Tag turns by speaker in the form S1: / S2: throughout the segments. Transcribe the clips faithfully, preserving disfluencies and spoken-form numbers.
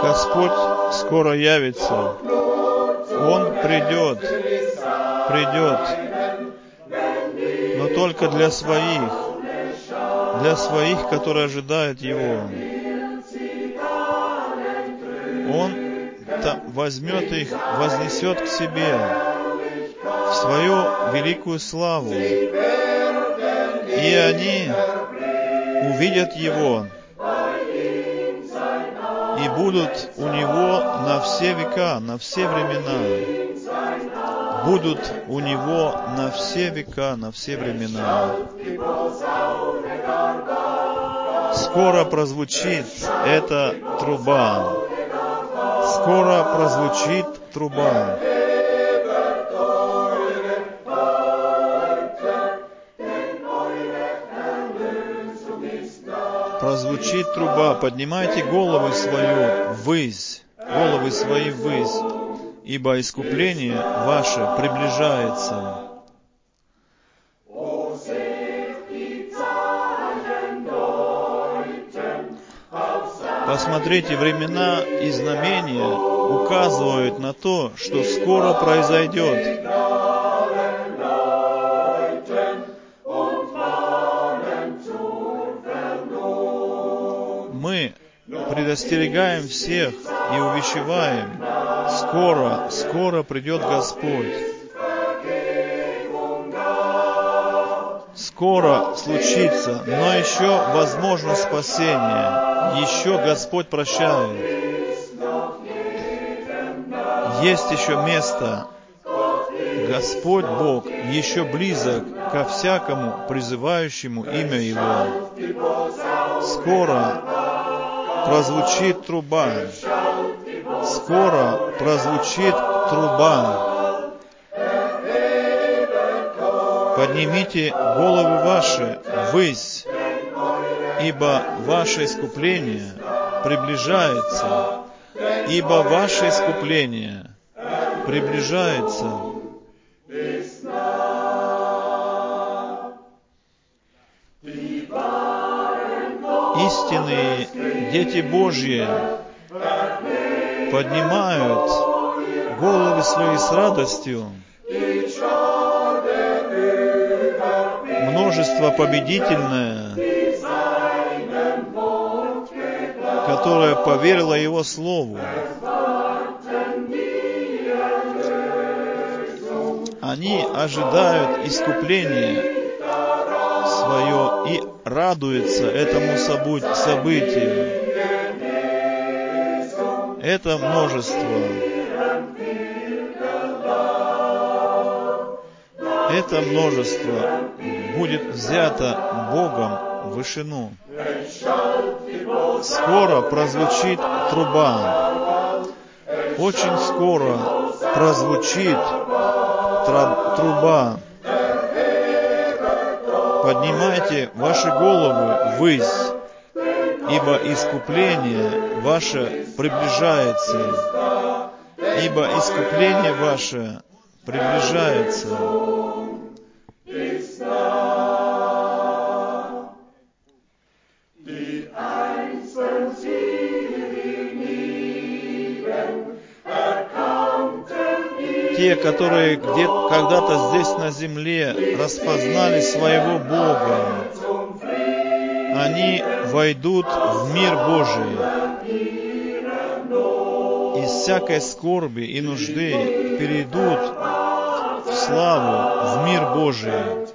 S1: Господь скоро явится. Он придет, придет, но только для своих, для своих, которые ожидают Его. Он возьмет их, вознесет к себе в свою великую славу, и они увидят Его и будут у Него на все века, на все времена. Будут у Него на все века, на все времена. Скоро прозвучит эта труба. Скоро прозвучит труба. Прозвучит труба. Поднимайте головы свою ввысь, головы свои ввысь, ибо искупление ваше приближается. Посмотрите, времена и знамения указывают на то, что скоро произойдет. Мы предостерегаем всех и увещеваем: скоро, скоро придет Господь. Скоро случится, но еще возможно спасение. Еще Господь прощает. Есть еще место. Господь Бог еще близок ко всякому призывающему имя Его. Скоро прозвучит труба. Скоро прозвучит труба. Поднимите головы ваши ввысь, ибо ваше искупление приближается, ибо ваше искупление приближается. Истинные дети Божьи поднимают головы свои с радостью. Множество победительное, которое поверило Его Слову. Они ожидают искупления свое и радуются этому событию. Это множество. Это множество будет взято Богом в вышину. Скоро прозвучит труба. Очень скоро прозвучит труба. Поднимайте ваши головы ввысь, ибо искупление ваше приближается. Ибо искупление ваше приближается. Те, которые где когда-то здесь на земле распознали своего Бога, они войдут в мир Божий. Из всякой скорби и нужды перейдут в славу, в мир Божий.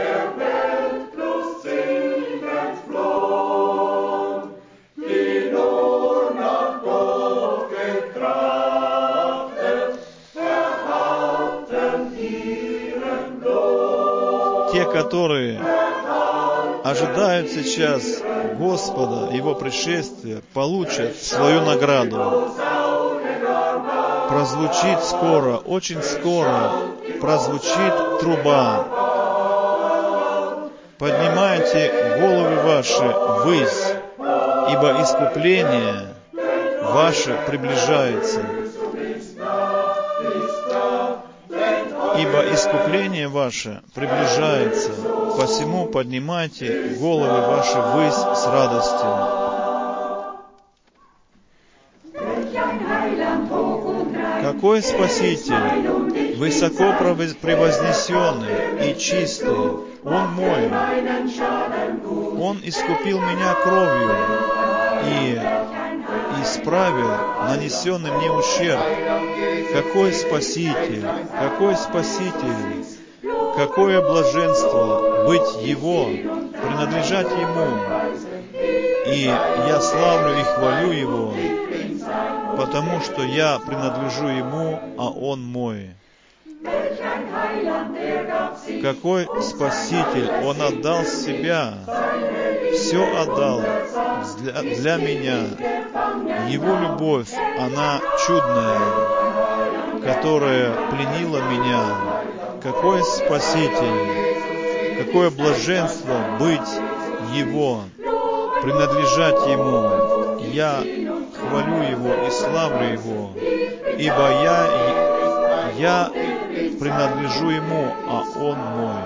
S1: Те, которые ожидают сейчас Господа, Его пришествия, получат свою награду. Прозвучит скоро, очень скоро, прозвучит труба. Поднимайте головы ваши ввысь, ибо искупление ваше приближается. Ибо искупление ваше приближается, посему поднимайте головы ваши ввысь с радостью. Какой Спаситель, высоко превознесенный и чистый, Он мой. Он искупил меня кровью и исправил нанесенный мне ущерб. Какой Спаситель, какой Спаситель, какое блаженство быть Его, принадлежать Ему. И я славлю и хвалю Его, потому что я принадлежу Ему, а Он мой. Какой Спаситель! Он отдал себя, все отдал для, для меня. Его любовь, она чудная, которая пленила меня. Какой Спаситель! Какое блаженство быть Его, принадлежать Ему. Я хвалю Его и славлю Его, ибо я, я принадлежу Ему, а Он мой.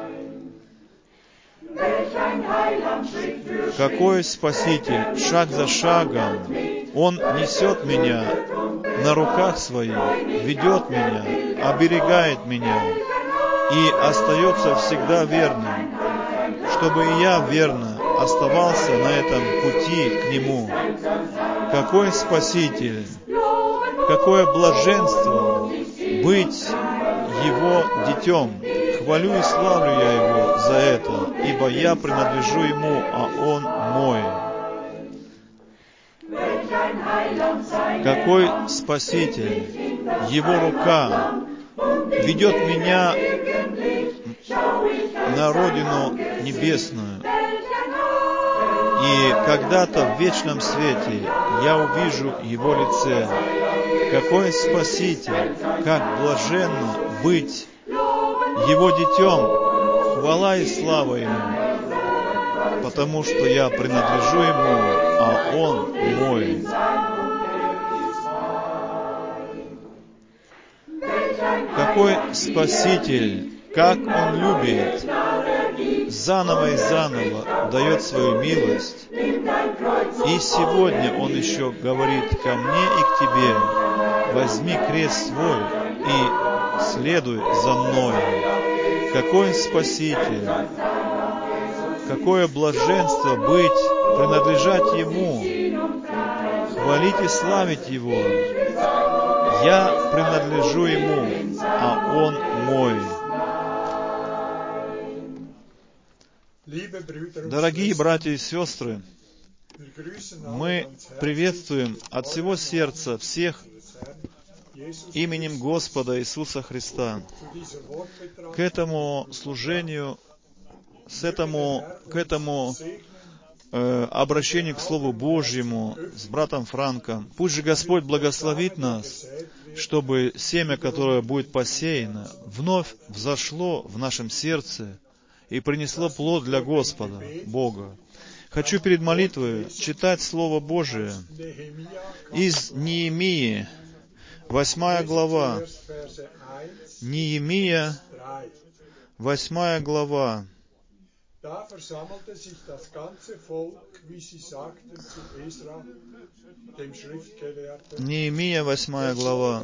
S1: Какой Спаситель, шаг за шагом, Он несет меня на руках Своих, ведет меня, оберегает меня и остается всегда верным, чтобы и я верно оставался на этом пути к Нему. Какой Спаситель, какое блаженство быть Его детем. Хвалю и славлю я Его за это, ибо я принадлежу Ему, а Он мой. Какой Спаситель, Его рука ведет меня на родину небесную. И когда-то в вечном свете я увижу Его лице. Какой Спаситель, как блаженно быть Его детем, хвала и слава Ему, потому что я принадлежу Ему, а Он мой. Какой Спаситель, как Он любит, заново и заново дает свою милость. И сегодня Он еще говорит ко мне и к тебе: возьми крест свой и следуй за мной. Какой Спаситель, какое блаженство быть, принадлежать Ему, хвалить и славить Его. Я принадлежу Ему, а Он мой. Дорогие братья и сестры, мы приветствуем от всего сердца всех именем Господа Иисуса Христа к этому служению, с этому, к этому э, обращению к Слову Божьему с братом Франком. Пусть же Господь благословит нас, чтобы семя, которое будет посеяно, вновь взошло в нашем сердце и принесло плод для Господа, Бога. Хочу перед молитвой читать Слово Божие из Неемии, восьмая глава. Неемия, восьмая глава. Неемия, восьмая глава.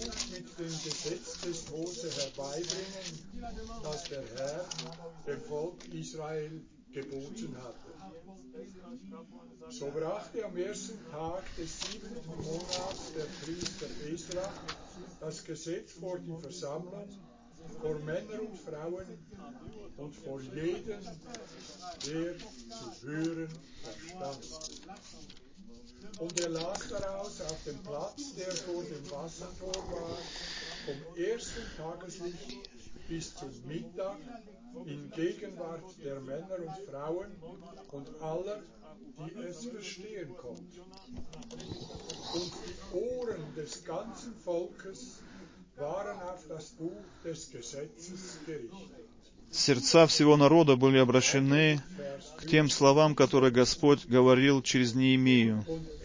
S2: So brachte am ersten Tag des siebenten Monats der Priester Esra das Gesetz vor die Versammlung, vor Männer und Frauen und vor jeden, der zu hören verstand. Und er las daraus auf dem Platz, der vor dem Wassertor war, vom ersten Tageslicht bis zum Mittag, in Gegenwart der Männer und Frauen und aller, die es verstehen konnten. Und die Ohren des ganzen Volkes waren auf das Buch des Gesetzes gerichtet.
S1: Сердца всего народа были обращены к тем словам, которые Господь говорил через Неемию.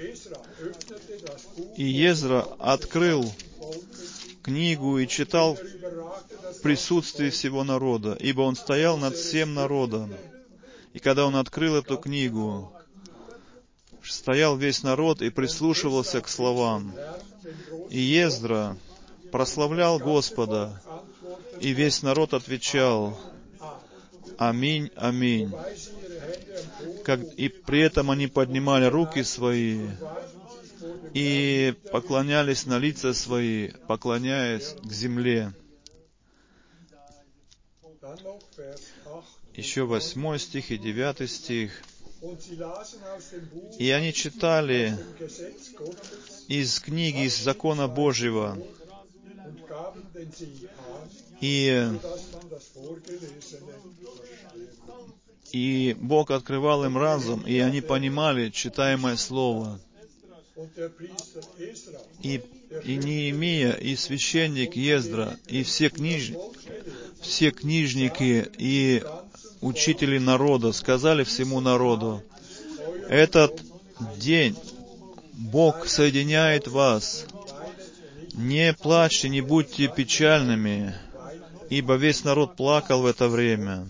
S1: И Езра открыл книгу и читал в присутствии всего народа, ибо он стоял над всем народом. И когда он открыл эту книгу, стоял весь народ и прислушивался к словам. И Ездра прославлял Господа, и весь народ отвечал: «Аминь, аминь». Как, и при этом они поднимали руки свои и поклонялись на лица свои, поклоняясь к земле. Еще восьмой стих и девятый стих. «И они читали из книги, из закона Божьего, и, и Бог открывал им разум, и они понимали читаемое слово. И, и Неемия, и священник Ездра, и все, книж... все книжники и учители народа сказали всему народу: этот день Бог соединяет вас. Не плачьте, не будьте печальными, ибо весь народ плакал в это время,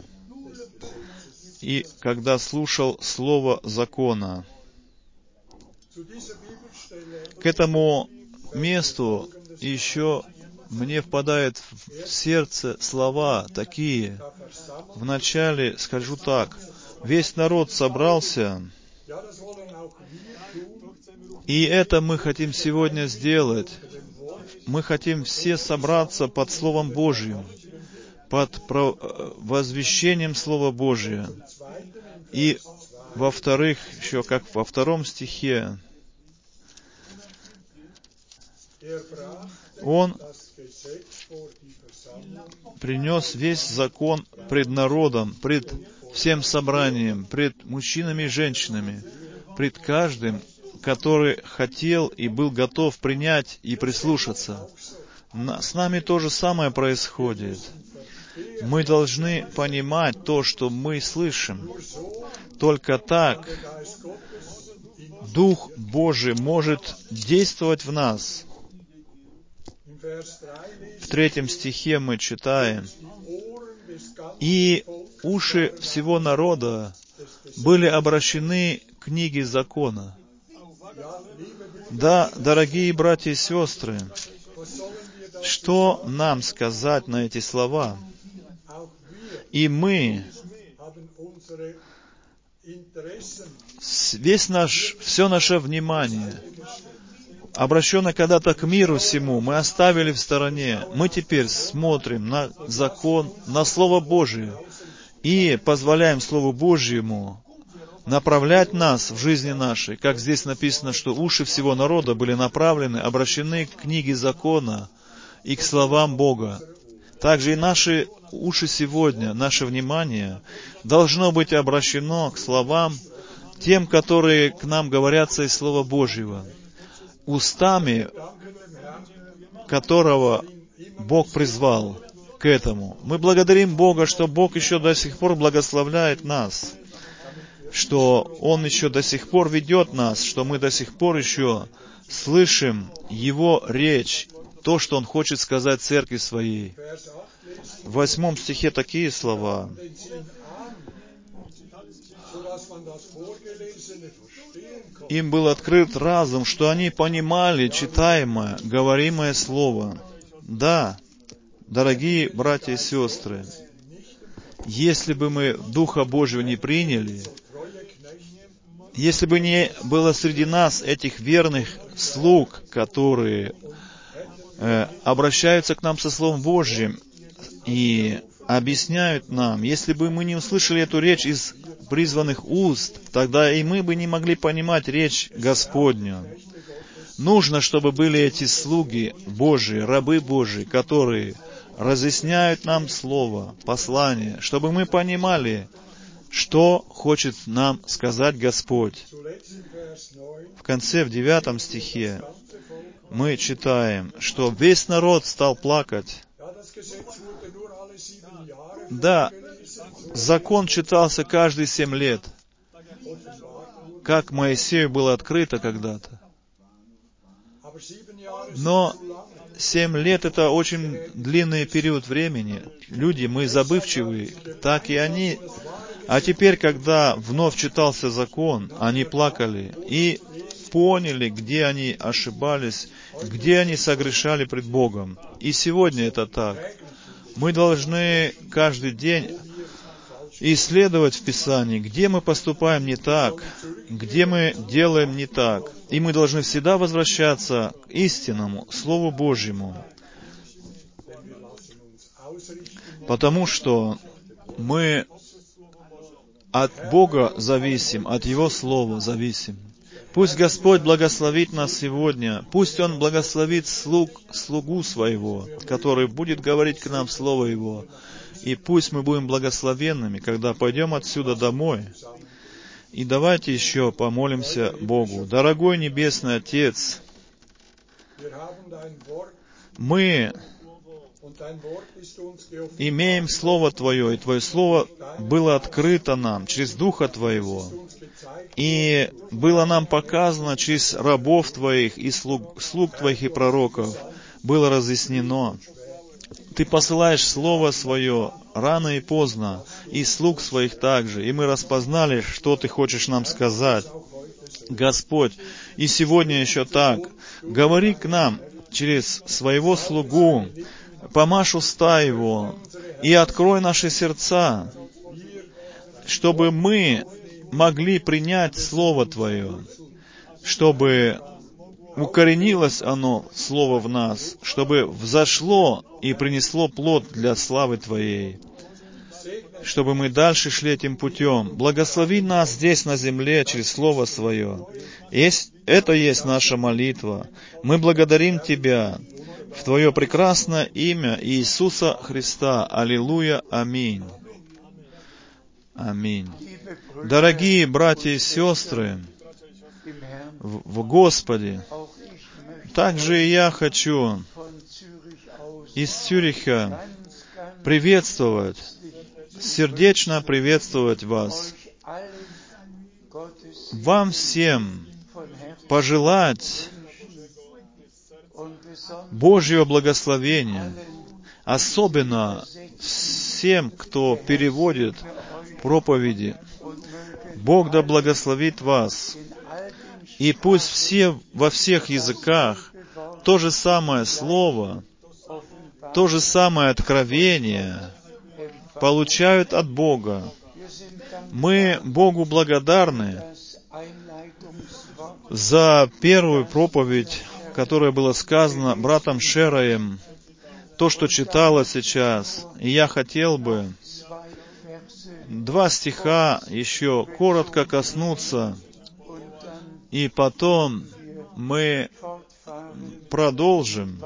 S1: и когда слушал слово закона». К этому месту еще мне впадает в сердце слова такие. Вначале скажу так: весь народ собрался, и это мы хотим сегодня сделать. Мы хотим все собраться под Словом Божьим, под возвещением Слова Божия. И, во-вторых, еще как во втором стихе, он принес весь закон пред народом, пред всем собранием, пред мужчинами и женщинами, пред каждым, который хотел и был готов принять и прислушаться. С нами то же самое происходит. Мы должны понимать то, что мы слышим. Только так Дух Божий может действовать в нас. В третьем стихе мы читаем: «И уши всего народа были обращены к книге закона». Да, дорогие братья и сестры, что нам сказать на эти слова? И мы, весь наш, все наше внимание, обращено когда-то к миру сему, мы оставили в стороне. Мы теперь смотрим на закон, на Слово Божие и позволяем Слову Божьему направлять нас в жизни нашей. Как здесь написано, что уши всего народа были направлены, обращены к книге закона и к словам Бога. Также и наши уши сегодня, наше внимание должно быть обращено к словам тем, которые к нам говорятся из Слова Божьего, устами которого Бог призвал к этому. Мы благодарим Бога, что Бог еще до сих пор благословляет нас, что Он еще до сих пор ведет нас, что мы до сих пор еще слышим Его речь, то, что Он хочет сказать церкви своей. В восьмом стихе такие слова: «Им был открыт разум, что они понимали читаемое, говоримое слово». Да, дорогие братья и сестры, если бы мы Духа Божьего не приняли, если бы не было среди нас этих верных слуг, которые э, обращаются к нам со Словом Божьим и объясняют нам, если бы мы не услышали эту речь из призванных уст, тогда и мы бы не могли понимать речь Господню. Нужно, чтобы были эти слуги Божьи, рабы Божьи, которые разъясняют нам Слово, послание, чтобы мы понимали, что хочет нам сказать Господь. В конце, в девятом стихе, мы читаем, что весь народ стал плакать. Да, закон читался каждые семь лет, как Моисею было открыто когда-то. Но семь лет — это очень длинный период времени. Люди, мы забывчивые, так и они. А теперь, когда вновь читался закон, они плакали и поняли, где они ошибались, где они согрешали пред Богом. И сегодня это так. Мы должны каждый день исследовать в Писании, где мы поступаем не так, где мы делаем не так. И мы должны всегда возвращаться к истинному Слову Божьему, потому что мы от Бога зависим, от Его Слова зависим. Пусть Господь благословит нас сегодня, пусть Он благословит слуг, слугу Своего, который будет говорить к нам Слово Его. И пусть мы будем благословенными, когда пойдем отсюда домой. И давайте еще помолимся Богу. Дорогой Небесный Отец, мы имеем Слово Твое, и Твое Слово было открыто нам через Духа Твоего. И было нам показано через рабов Твоих и слуг, слуг Твоих и пророков, было разъяснено. Ты посылаешь Слово Свое рано и поздно, и слуг Своих также, и мы распознали, что Ты хочешь нам сказать. Господь, и сегодня еще так. Говори к нам через Своего слугу, помажь уста Его, и открой наши сердца, чтобы мы могли принять Слово Твое, чтобы укоренилось оно, Слово, в нас, чтобы взошло и принесло плод для славы Твоей, чтобы мы дальше шли этим путем. Благослови нас здесь, на земле, через Слово Свое. Есть, это есть наша молитва. Мы благодарим Тебя в Твое прекрасное имя Иисуса Христа. Аллилуйя. Аминь. Аминь. Дорогие братья и сестры в, в Господе, также и я хочу из Цюриха приветствовать, сердечно приветствовать вас. Вам всем пожелать Божьего благословения, особенно всем, кто переводит проповеди. Бог да благословит вас. И пусть все во всех языках то же самое слово, то же самое откровение получают от Бога. Мы Богу благодарны за первую проповедь, которая была сказана братом Шераем, то, что читалось сейчас. И я хотел бы два стиха еще коротко коснуться, и потом мы продолжим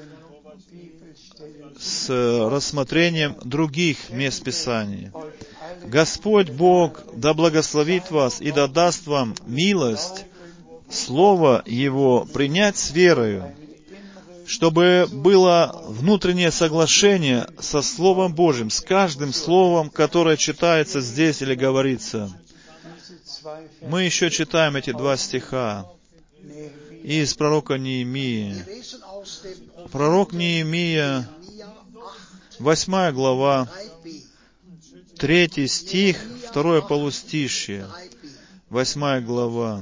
S1: с рассмотрением других мест Писания. Господь Бог да благословит вас и да даст вам милость Слово Его принять с верою, чтобы было внутреннее соглашение со Словом Божьим, с каждым словом, которое читается здесь или говорится. Мы еще читаем эти два стиха из пророка Неемии. Пророк Неемия, восьмая глава, третий стих, второе полустишье, восьмая глава.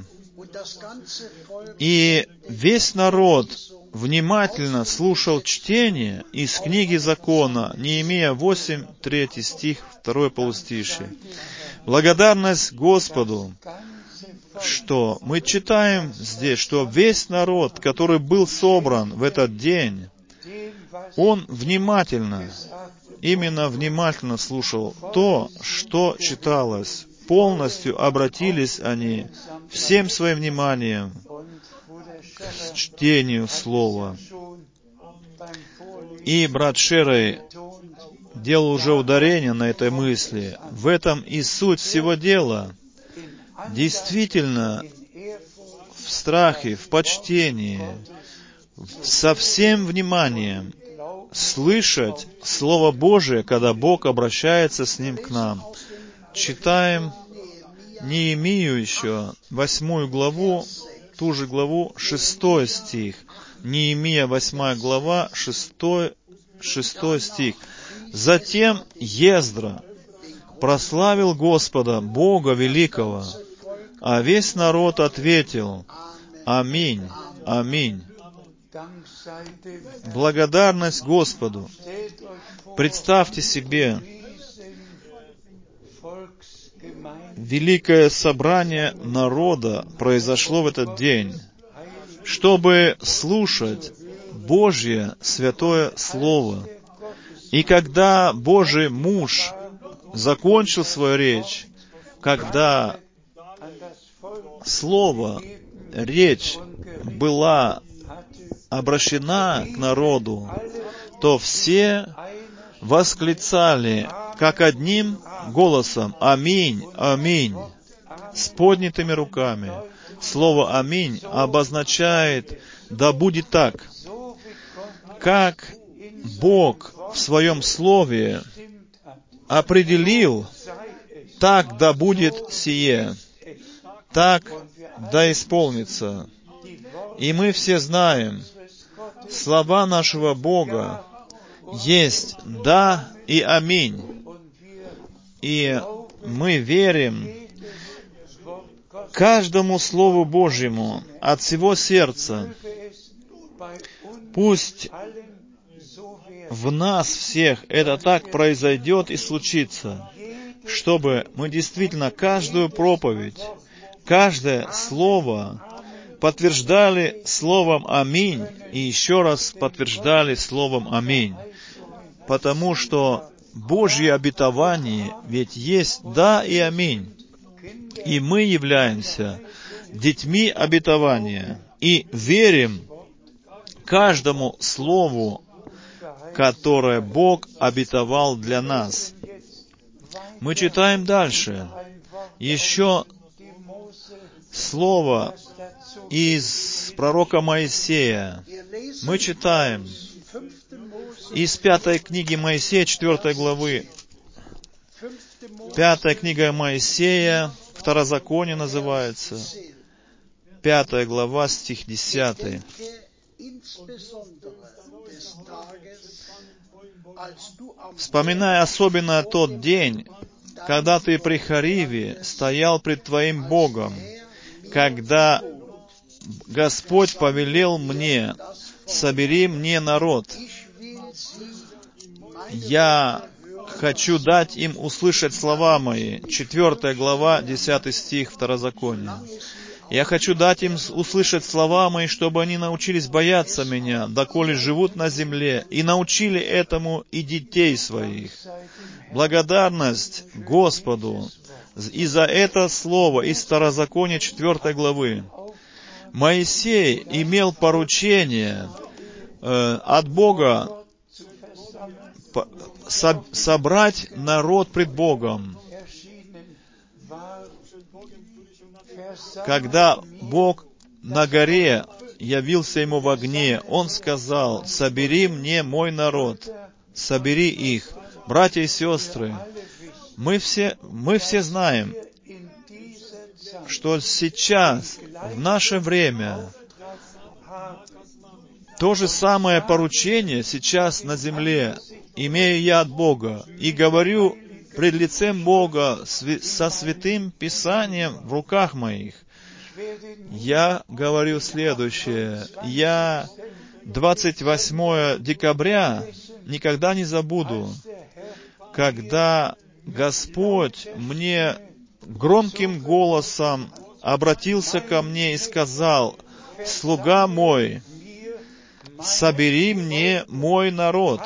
S1: «И весь народ внимательно слушал чтение из книги закона». Неемия восемь, третий стих, второе полустишье. Благодарность Господу, что мы читаем здесь, что весь народ, который был собран в этот день, он внимательно, именно внимательно слушал то, что читалось. Полностью обратились они всем своим вниманием к чтению Слова. И брат Шерай делал уже ударение на этой мысли. В этом и суть всего дела. Действительно, в страхе, в почтении, со всем вниманием слышать Слово Божие, когда Бог обращается с ним к нам. Читаем Неемию еще, восьмую главу, ту же главу, шестой стих. Неемия, восьмая глава, шестой, шестой стих. «Затем Ездра прославил Господа, Бога Великого, а весь народ ответил: Аминь, аминь». Благодарность Господу. Представьте себе, великое собрание народа произошло в этот день, чтобы слушать Божье святое Слово. И когда Божий муж закончил свою речь, когда Слово, речь была обращена к народу, то все восклицали, как одним голосом: «Аминь, аминь», с поднятыми руками. Слово «аминь» обозначает «да будет так». Как Бог в Своем Слове определил, так да будет сие, так да исполнится. И мы все знаем, слова нашего Бога есть «да» и «аминь». И мы верим каждому Слову Божьему от всего сердца. Пусть в нас всех это так произойдет и случится, чтобы мы действительно каждую проповедь, каждое слово подтверждали словом «Аминь» и еще раз подтверждали словом «Аминь». Потому что Божье обетование ведь есть «да» и «Аминь». И мы являемся детьми обетования и верим каждому слову, которое Бог обетовал для нас. Мы читаем дальше. Еще слово из пророка Моисея. Мы читаем из пятой книги Моисея, четвертой главы. Пятая книга Моисея, Второзаконие называется. Пятая глава, стих десятый. «Вспоминай особенно тот день, когда ты при Хариве стоял пред твоим Богом, когда Господь повелел мне: собери мне народ. Я хочу дать им услышать слова мои». Четвертая глава, десятый стих Второзакония. «Я хочу дать им услышать слова мои, чтобы они научились бояться меня, доколе живут на земле, и научили этому и детей своих». Благодарность Господу и за это слово из Второзакония четвертой главы. Моисей имел поручение э, от Бога по, со, собрать народ пред Богом. Когда Бог на горе явился ему в огне, Он сказал: «Собери мне мой народ, собери их». Братья и сестры, мы все, мы все знаем, что сейчас, в наше время, то же самое поручение сейчас на земле имею я от Бога, и говорю пред лицем Бога со святым Писанием в руках моих. Я говорю следующее. Я двадцать восьмого декабря никогда не забуду, когда Господь мне громким голосом обратился ко мне и сказал: «Слуга мой, собери мне мой народ».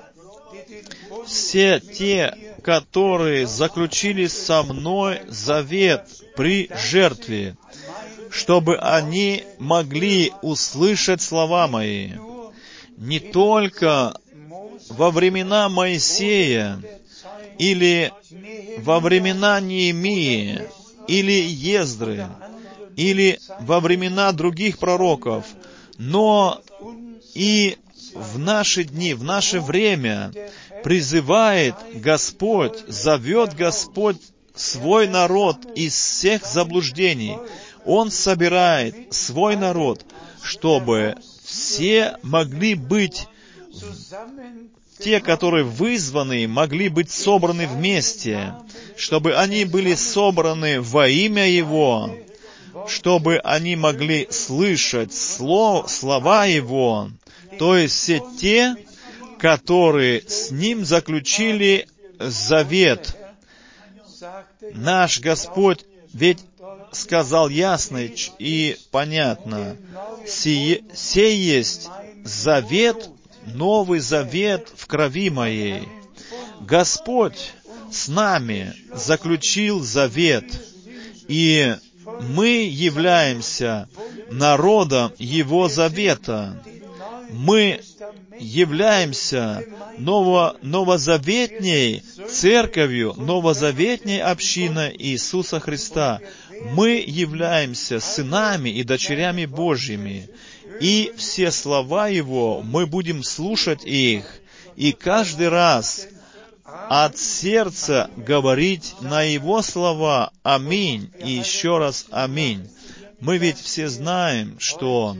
S1: Все те, которые заключили со мной завет при жертве, чтобы они могли услышать слова мои. Не только во времена Моисея, или во времена Неемии, или Ездры, или во времена других пророков, но и в наши дни, в наше время призывает Господь, зовет Господь свой народ из всех заблуждений. Он собирает свой народ, чтобы все могли быть, те, которые вызваны, могли быть собраны вместе, чтобы они были собраны во имя Его, чтобы они могли слышать слов, слова Его, то есть все те, которые с Ним заключили завет. Наш Господь ведь сказал ясно и понятно, «Сие, сей есть завет, новый завет в крови моей». Господь с нами заключил завет, и мы являемся народом Его завета. Мы являемся ново, новозаветней церковью, новозаветней общиной Иисуса Христа. Мы являемся сынами и дочерями Божьими. И все слова Его, мы будем слушать их, и каждый раз от сердца говорить на Его слова «Аминь» и еще раз «Аминь». Мы ведь все знаем, что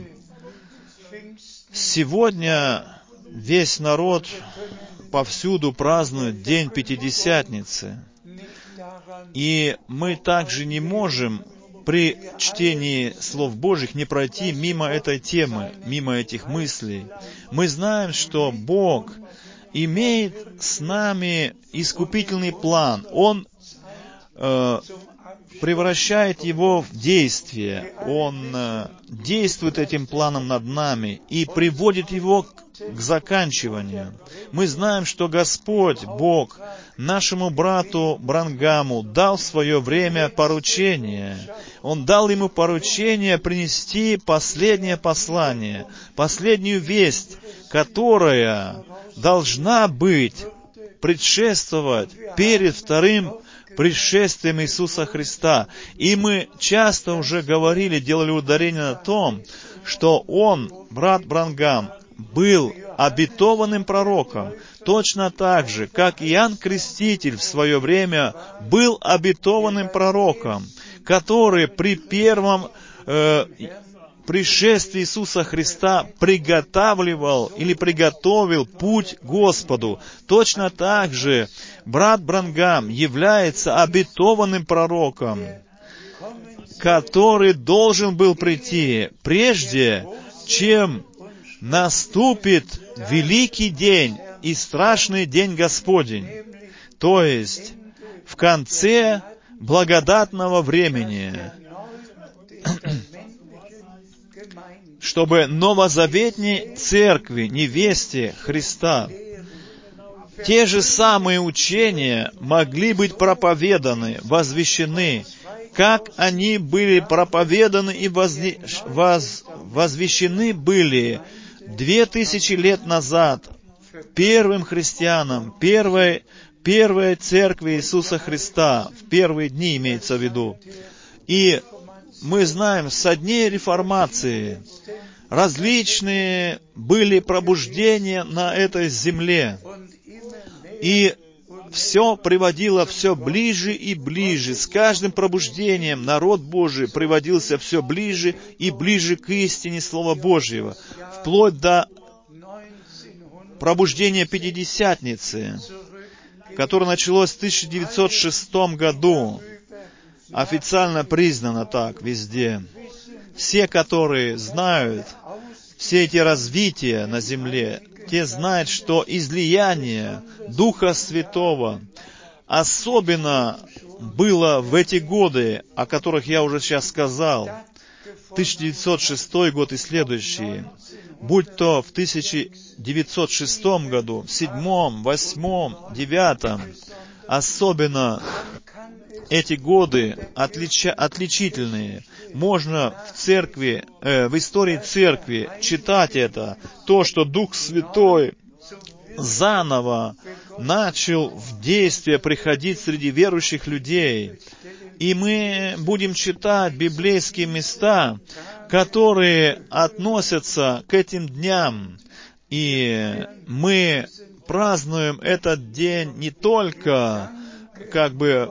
S1: сегодня весь народ повсюду празднует День Пятидесятницы. И мы также не можем при чтении слов Божьих не пройти мимо этой темы, мимо этих мыслей. Мы знаем, что Бог имеет с нами искупительный план. Он э, превращает его в действие. Он э, действует этим планом над нами и приводит его к, к заканчиванию. Мы знаем, что Господь, Бог, нашему брату Бранхаму дал в свое время поручение. Он дал ему поручение принести последнее послание, последнюю весть, которая должна быть, предшествовать перед вторым пришествием Иисуса Христа. И мы часто уже говорили, делали ударение на том, что он, брат Бранхам, был обетованным пророком, точно так же, как Иоанн Креститель в свое время был обетованным пророком, который при первом э, пришествии Иисуса Христа приготавливал или приготовил путь Господу. Точно так же брат Бранхам является обетованным пророком, который должен был прийти прежде, чем наступит великий день и страшный день Господень, то есть в конце благодатного времени, чтобы новозаветней церкви, невесте Христа, те же самые учения могли быть проповеданы, возвещены, как они были проповеданы и возне... воз... возвещены были две тысячи лет назад первым христианам, первой, первой церкви Иисуса Христа, в первые дни имеется в виду. И мы знаем, со дней реформации различные были пробуждения на этой земле. И все приводило все ближе и ближе. С каждым пробуждением народ Божий приводился все ближе и ближе к истине Слова Божьего, вплоть до пробуждения Пятидесятницы, которое началось в тысяча девятьсот шестом году. Официально признано так везде. Все, которые знают все эти развития на земле, те знают, что излияние Духа Святого особенно было в эти годы, о которых я уже сейчас сказал, тысяча девятьсот шестой год и следующие, будь то в тысяча девятьсот шестом году, в седьмом, восьмом, девятом, особенно эти годы отлича, отличительные. Можно в церкви, э, в истории церкви читать это, то, что Дух Святой заново начал в действие приходить среди верующих людей. И мы будем читать библейские места, которые относятся к этим дням. И мы празднуем этот день не только как бы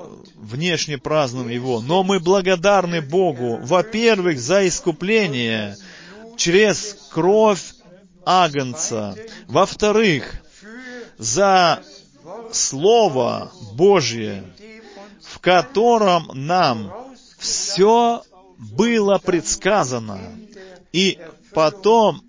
S1: внешне празднуем его, но мы благодарны Богу, во-первых, за искупление через кровь Агнца, во-вторых, за Слово Божье, в котором нам все было предсказано, и потом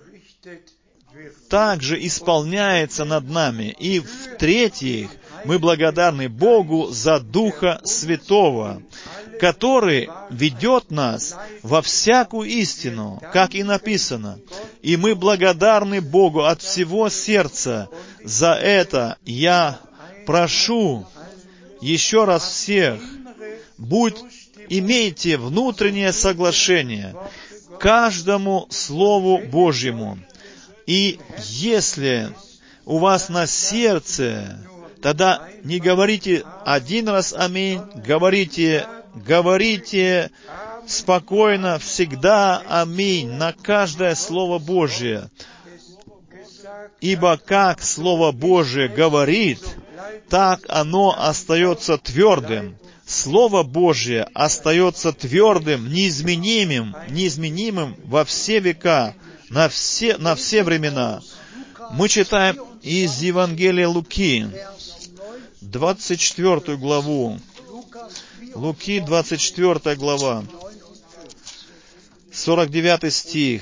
S1: также исполняется над нами. И в-третьих, мы благодарны Богу за Духа Святого, который ведет нас во всякую истину, как и написано. И мы благодарны Богу от всего сердца. За это я прошу еще раз всех, будь, имейте внутреннее соглашение каждому Слову Божьему. И если у вас на сердце, тогда не говорите один раз аминь, говорите, говорите спокойно, всегда аминь на каждое Слово Божье. Ибо как Слово Божие говорит, так оно остается твердым. Слово Божье остается твердым, неизменимым, неизменимым во все века, на все, на все времена. Мы читаем из Евангелия Луки, двадцать четвёртую главу. Луки, двадцать четвёртая глава, сорок девятый стих.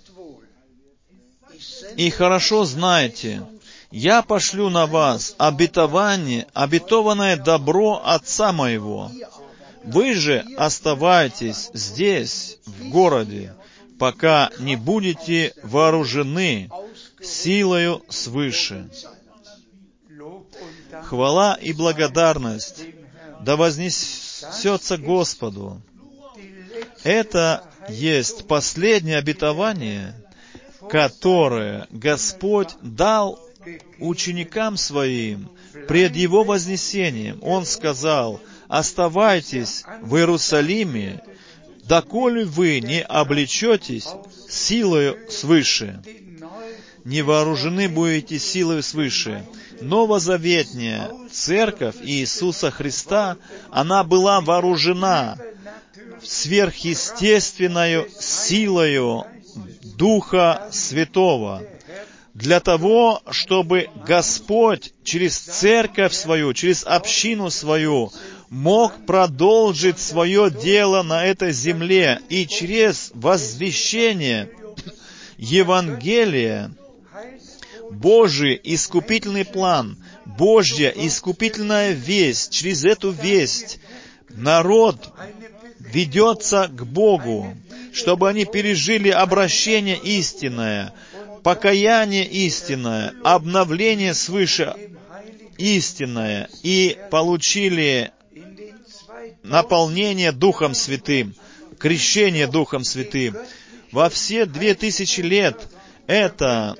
S1: «И хорошо знаете, я пошлю на вас обетование, обетованное добро Отца моего. Вы же оставайтесь здесь, в городе, пока не будете вооружены силою свыше». Хвала и благодарность да вознесется Господу. Это есть последнее обетование, которое Господь дал ученикам Своим пред Его вознесением. Он сказал: «Оставайтесь в Иерусалиме, доколе вы не облечетесь силою свыше». Не вооружены будете силой свыше. Новозаветняя Церковь Иисуса Христа, она была вооружена сверхъестественною силою Духа Святого, для того, чтобы Господь через Церковь свою, через общину свою мог продолжить свое дело на этой земле и через возвещение Евангелия, Божий искупительный план, Божья искупительная весть, через эту весть народ ведется к Богу, чтобы они пережили обращение истинное, покаяние истинное, обновление свыше истинное и получили наполнение Духом Святым, крещение Духом Святым. Во все две тысячи лет это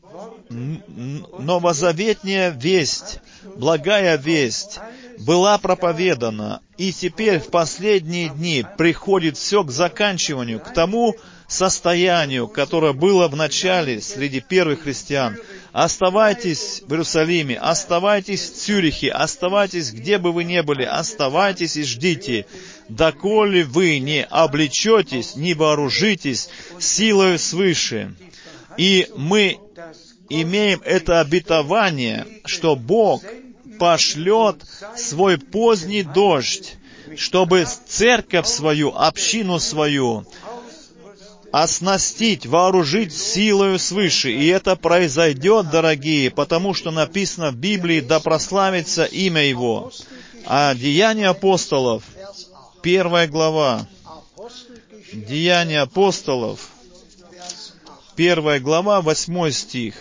S1: новозаветняя весть, благая весть была проповедана, и теперь в последние дни приходит все к заканчиванию, к тому состоянию, которое было в начале среди первых христиан. Оставайтесь в Иерусалиме, оставайтесь в Цюрихе, оставайтесь где бы вы ни были, оставайтесь и ждите, доколе вы не облечетесь, не вооружитесь силою свыше. И мы имеем это обетование, что Бог пошлет свой поздний дождь, чтобы церковь свою, общину свою оснастить, вооружить силою свыше. И это произойдет, дорогие, потому что написано в Библии: «Да прославится имя Его». А Деяния апостолов, первая глава, Деяния апостолов, первая глава, восьмой стих.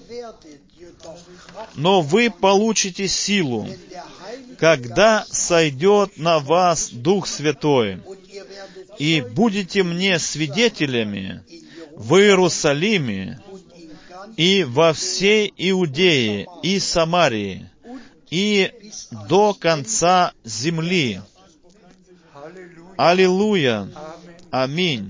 S1: «Но вы получите силу, когда сойдет на вас Дух Святой, и будете мне свидетелями в Иерусалиме и во всей Иудее и Самарии и до конца земли». Аллилуйя! Аминь!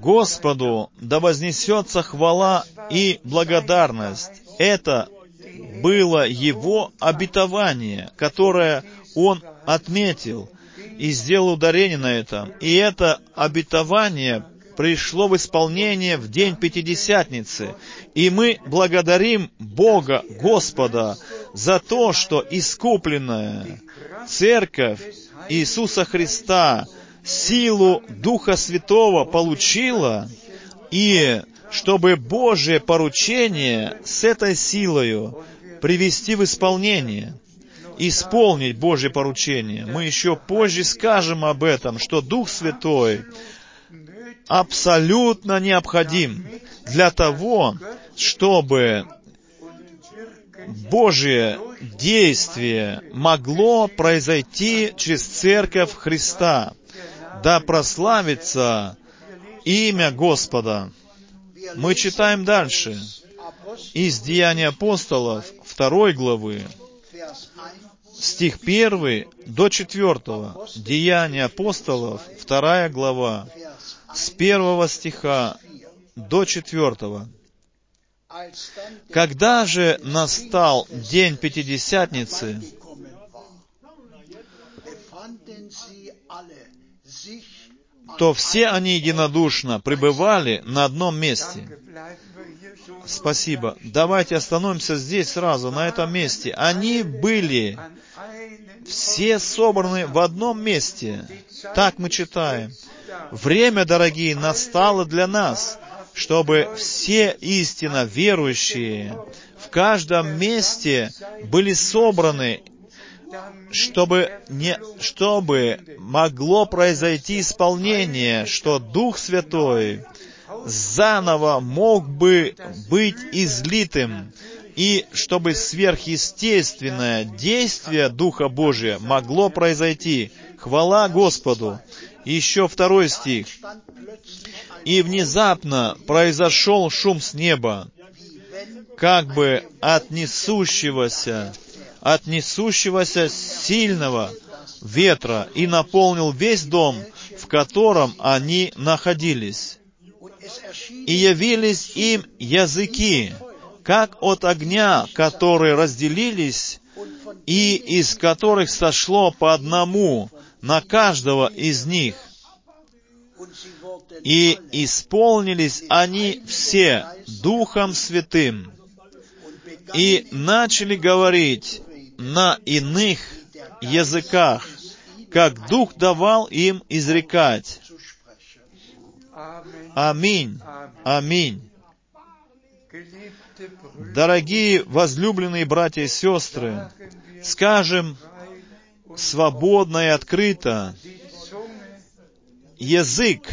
S1: Господу да вознесется хвала и благодарность. Это было Его обетование, которое Он отметил и сделал ударение на этом. И это обетование пришло в исполнение в день Пятидесятницы. И мы благодарим Бога, Господа, за то, что искупленная Церковь Иисуса Христа силу Духа Святого получила, и чтобы Божие поручение с этой силою привести в исполнение, исполнить Божье поручение. Мы еще позже скажем об этом, что Дух Святой абсолютно необходим для того, чтобы Божие действие могло произойти через Церковь Христа. Да прославится имя Господа. Мы читаем дальше из Деяний апостолов второй главы, стих первый до четвертого. Деяния апостолов, вторая глава, с первого стиха до четвертого. Когда же настал день Пятидесятницы, то все они единодушно пребывали на одном месте. Спасибо. Давайте остановимся здесь сразу, на этом месте. Они были все собраны в одном месте. Так мы читаем. Время, дорогие, настало для нас, чтобы все истинно верующие в каждом месте были собраны, чтобы, не, чтобы могло произойти исполнение, что Дух Святой заново мог бы быть излитым, и чтобы сверхъестественное действие Духа Божия могло произойти. Хвала Господу! Еще второй стих. «И внезапно произошел шум с неба, как бы от несущегося, от несущегося сильного ветра, и наполнил весь дом, в котором они находились. И явились им языки, как от огня, которые разделились, и из которых сошло по одному на каждого из них. И исполнились они все Духом Святым, и начали говорить на иных языках, как Дух давал им изрекать». Аминь. Аминь. Дорогие возлюбленные братья и сестры, скажем свободно и открыто, язык,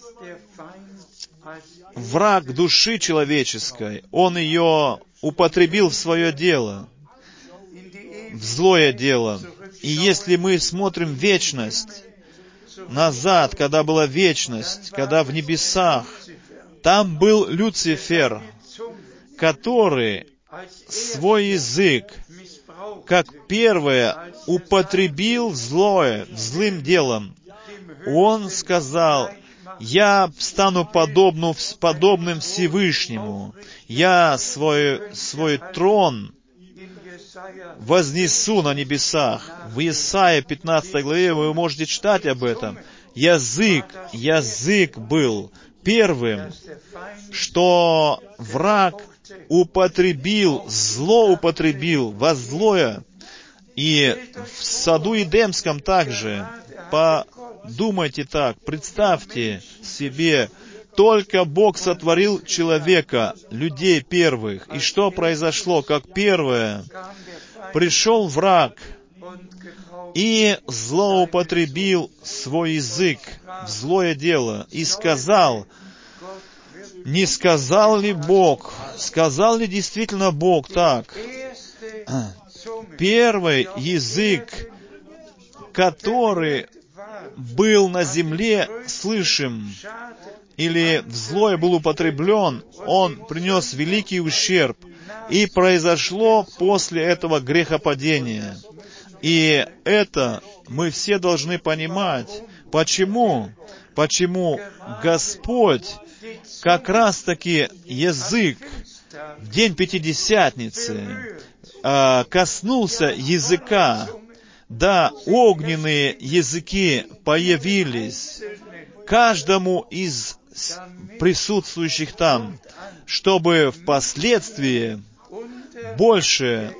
S1: враг души человеческой, он ее употребил в свое дело, в злое дело. И если мы смотрим в вечность, назад, когда была вечность, когда в небесах, там был Люцифер, который свой язык, как первое, употребил злое, злым делом. Он сказал: «Я стану подобну, подобным Всевышнему, я свой, свой трон вознесу на небесах». В Исаии пятнадцатой главе вы можете читать об этом. Язык, язык был первым, что враг употребил, зло употребил во злое. И в саду Эдемском также. Подумайте так, представьте себе, только Бог сотворил человека, людей первых. И что произошло? Как первое, пришел враг и злоупотребил свой язык в злое дело и сказал: не сказал ли Бог, сказал ли действительно Бог так? Первый язык, который был на земле слышим, или в злое был употреблен, он принес великий ущерб. И произошло после этого грехопадение. И это мы все должны понимать. Почему? Почему Господь как раз-таки язык в день Пятидесятницы э, коснулся языка, да, огненные языки появились каждому из присутствующих там, чтобы впоследствии больше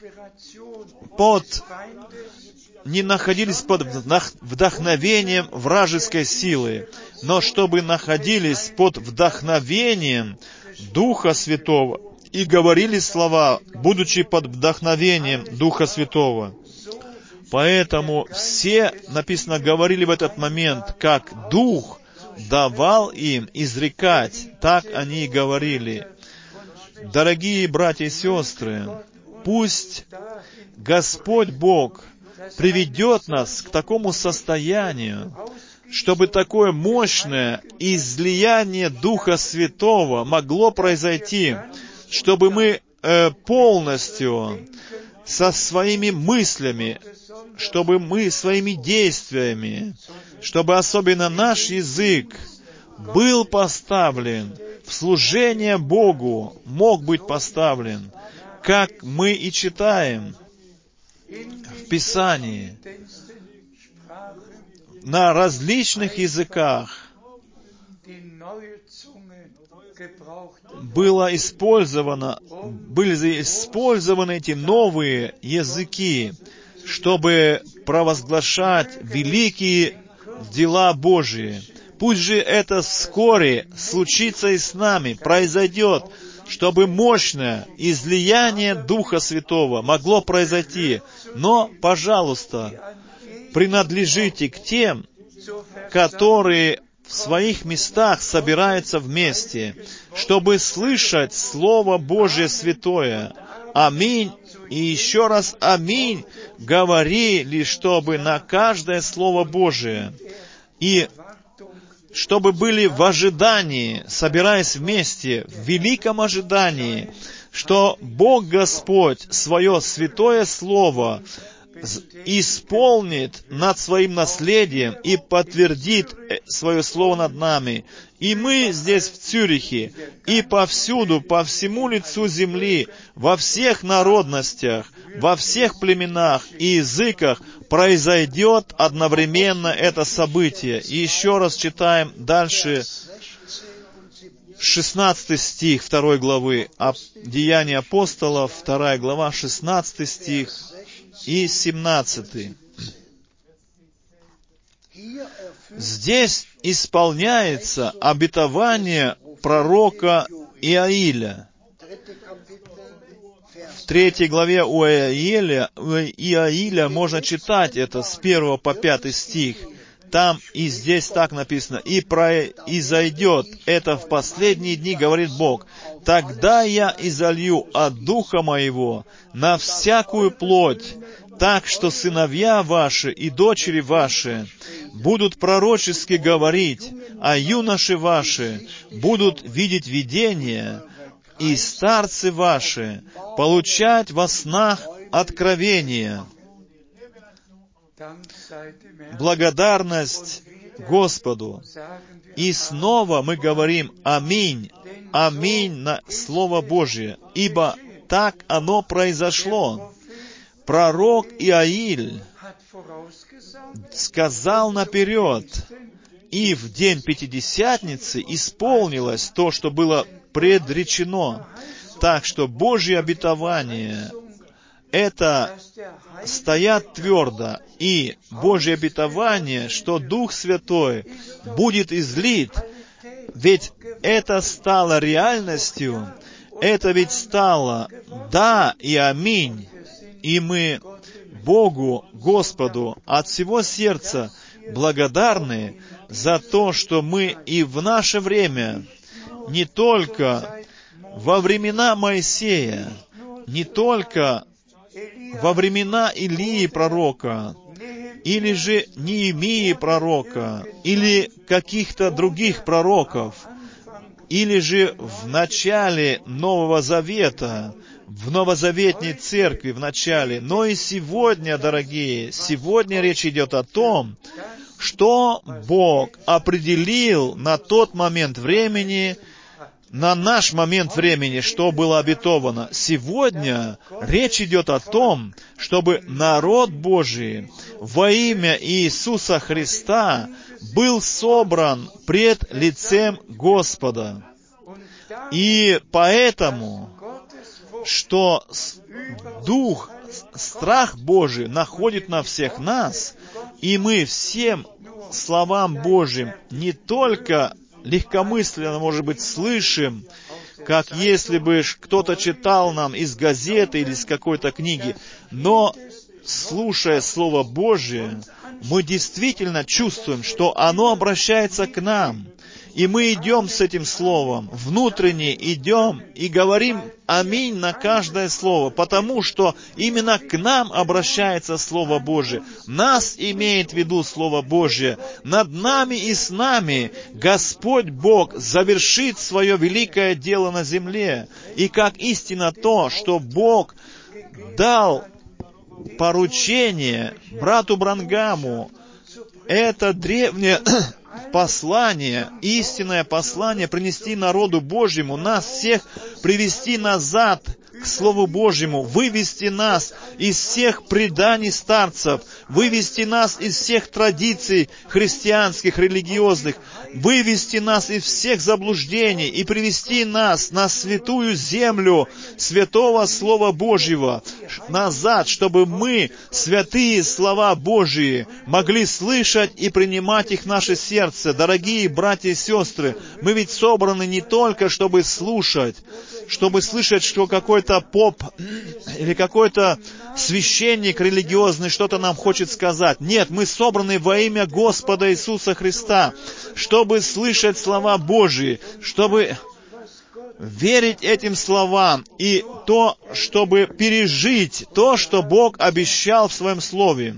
S1: под, не находились под вдохновением вражеской силы, но чтобы находились под вдохновением Духа Святого и говорили слова, будучи под вдохновением Духа Святого. Поэтому все, написано, говорили в этот момент, как Дух давал им изрекать, так они и говорили. Дорогие братья и сестры, пусть Господь Бог приведет нас к такому состоянию, чтобы такое мощное излияние Духа Святого могло произойти, чтобы мы э, полностью со своими мыслями, чтобы мы своими действиями, чтобы особенно наш язык был поставлен в служение Богу, мог быть поставлен, как мы и читаем в Писании, на различных языках было использовано, были использованы эти новые языки, чтобы провозглашать великие дела Божии. Пусть же это вскоре случится и с нами, произойдет, чтобы мощное излияние Духа Святого могло произойти. Но, пожалуйста, принадлежите к тем, которые в своих местах собираются вместе, чтобы слышать Слово Божие Святое. Аминь. И еще раз аминь говорили, чтобы на каждое Слово Божие. И чтобы были в ожидании, собираясь вместе, в великом ожидании, что Бог Господь свое святое Слово исполнит над своим наследием и подтвердит свое Слово над нами. И мы здесь, в Цюрихе, и повсюду, по всему лицу земли, во всех народностях, во всех племенах и языках произойдет одновременно это событие. И еще раз читаем дальше шестнадцатый стих второй главы Деяния апостолов, вторая глава, шестнадцатый стих и семнадцатый. Здесь исполняется обетование пророка Иаиля. В третьей главе у Иаиля, у Иаиля можно читать это с первого по пятый стих. Там и здесь так написано. «И произойдет это в последние дни, говорит Бог, тогда я изолью от Духа Моего на всякую плоть, так что сыновья ваши и дочери ваши будут пророчески говорить, а юноши ваши будут видеть видения, и старцы ваши получать во снах откровения». Благодарность Господу. И снова мы говорим «Аминь». Аминь на Слово Божие, ибо так оно произошло. Пророк Иаиль сказал наперед, и в день Пятидесятницы исполнилось то, что было предречено. Так что Божье обетование — это стоят твердо, и Божье обетование, что Дух Святой будет излит, ведь это стало реальностью, это ведь стало «да» и «аминь». И мы Богу, Господу, от всего сердца благодарны за то, что мы и в наше время, не только во времена Моисея, не только во времена Илии пророка, или же Неемии пророка, или каких-то других пророков, или же в начале Нового Завета, в новозаветной церкви в начале, но и сегодня, дорогие, сегодня речь идет о том, что Бог определил на тот момент времени на наш момент времени, что было обетовано. Сегодня речь идет о том, чтобы народ Божий во имя Иисуса Христа был собран пред лицем Господа. И поэтому, что Дух, страх Божий находит на всех нас, и мы всем словам Божьим не только легкомысленно, может быть, слышим, как если бы кто-то читал нам из газеты или из какой-то книги, но, слушая Слово Божие, мы действительно чувствуем, что оно обращается к нам. И мы идем с этим Словом, внутренне идем и говорим «Аминь» на каждое Слово, потому что именно к нам обращается Слово Божие. Нас имеет в виду Слово Божие. Над нами и с нами Господь Бог завершит свое великое дело на земле. И как истина то, что Бог дал поручение брату Бранхаму, это древнее послание, истинное послание принести народу Божьему, нас всех привести назад к Слову Божьему, вывести нас из всех преданий старцев, вывести нас из всех традиций христианских, религиозных, вывести нас из всех заблуждений и привести нас на святую землю святого Слова Божьего, назад, чтобы мы, святые слова Божьи, могли слышать и принимать их в наше сердце. Дорогие братья и сестры, мы ведь собраны не только, чтобы слушать, чтобы слышать, что какой-то поп или какой-то священник религиозный что-то нам хочет сказать. Нет, мы собраны во имя Господа Иисуса Христа, чтобы слышать слова Божьи, чтобы верить этим словам и то, чтобы пережить то, что Бог обещал в Своем Слове.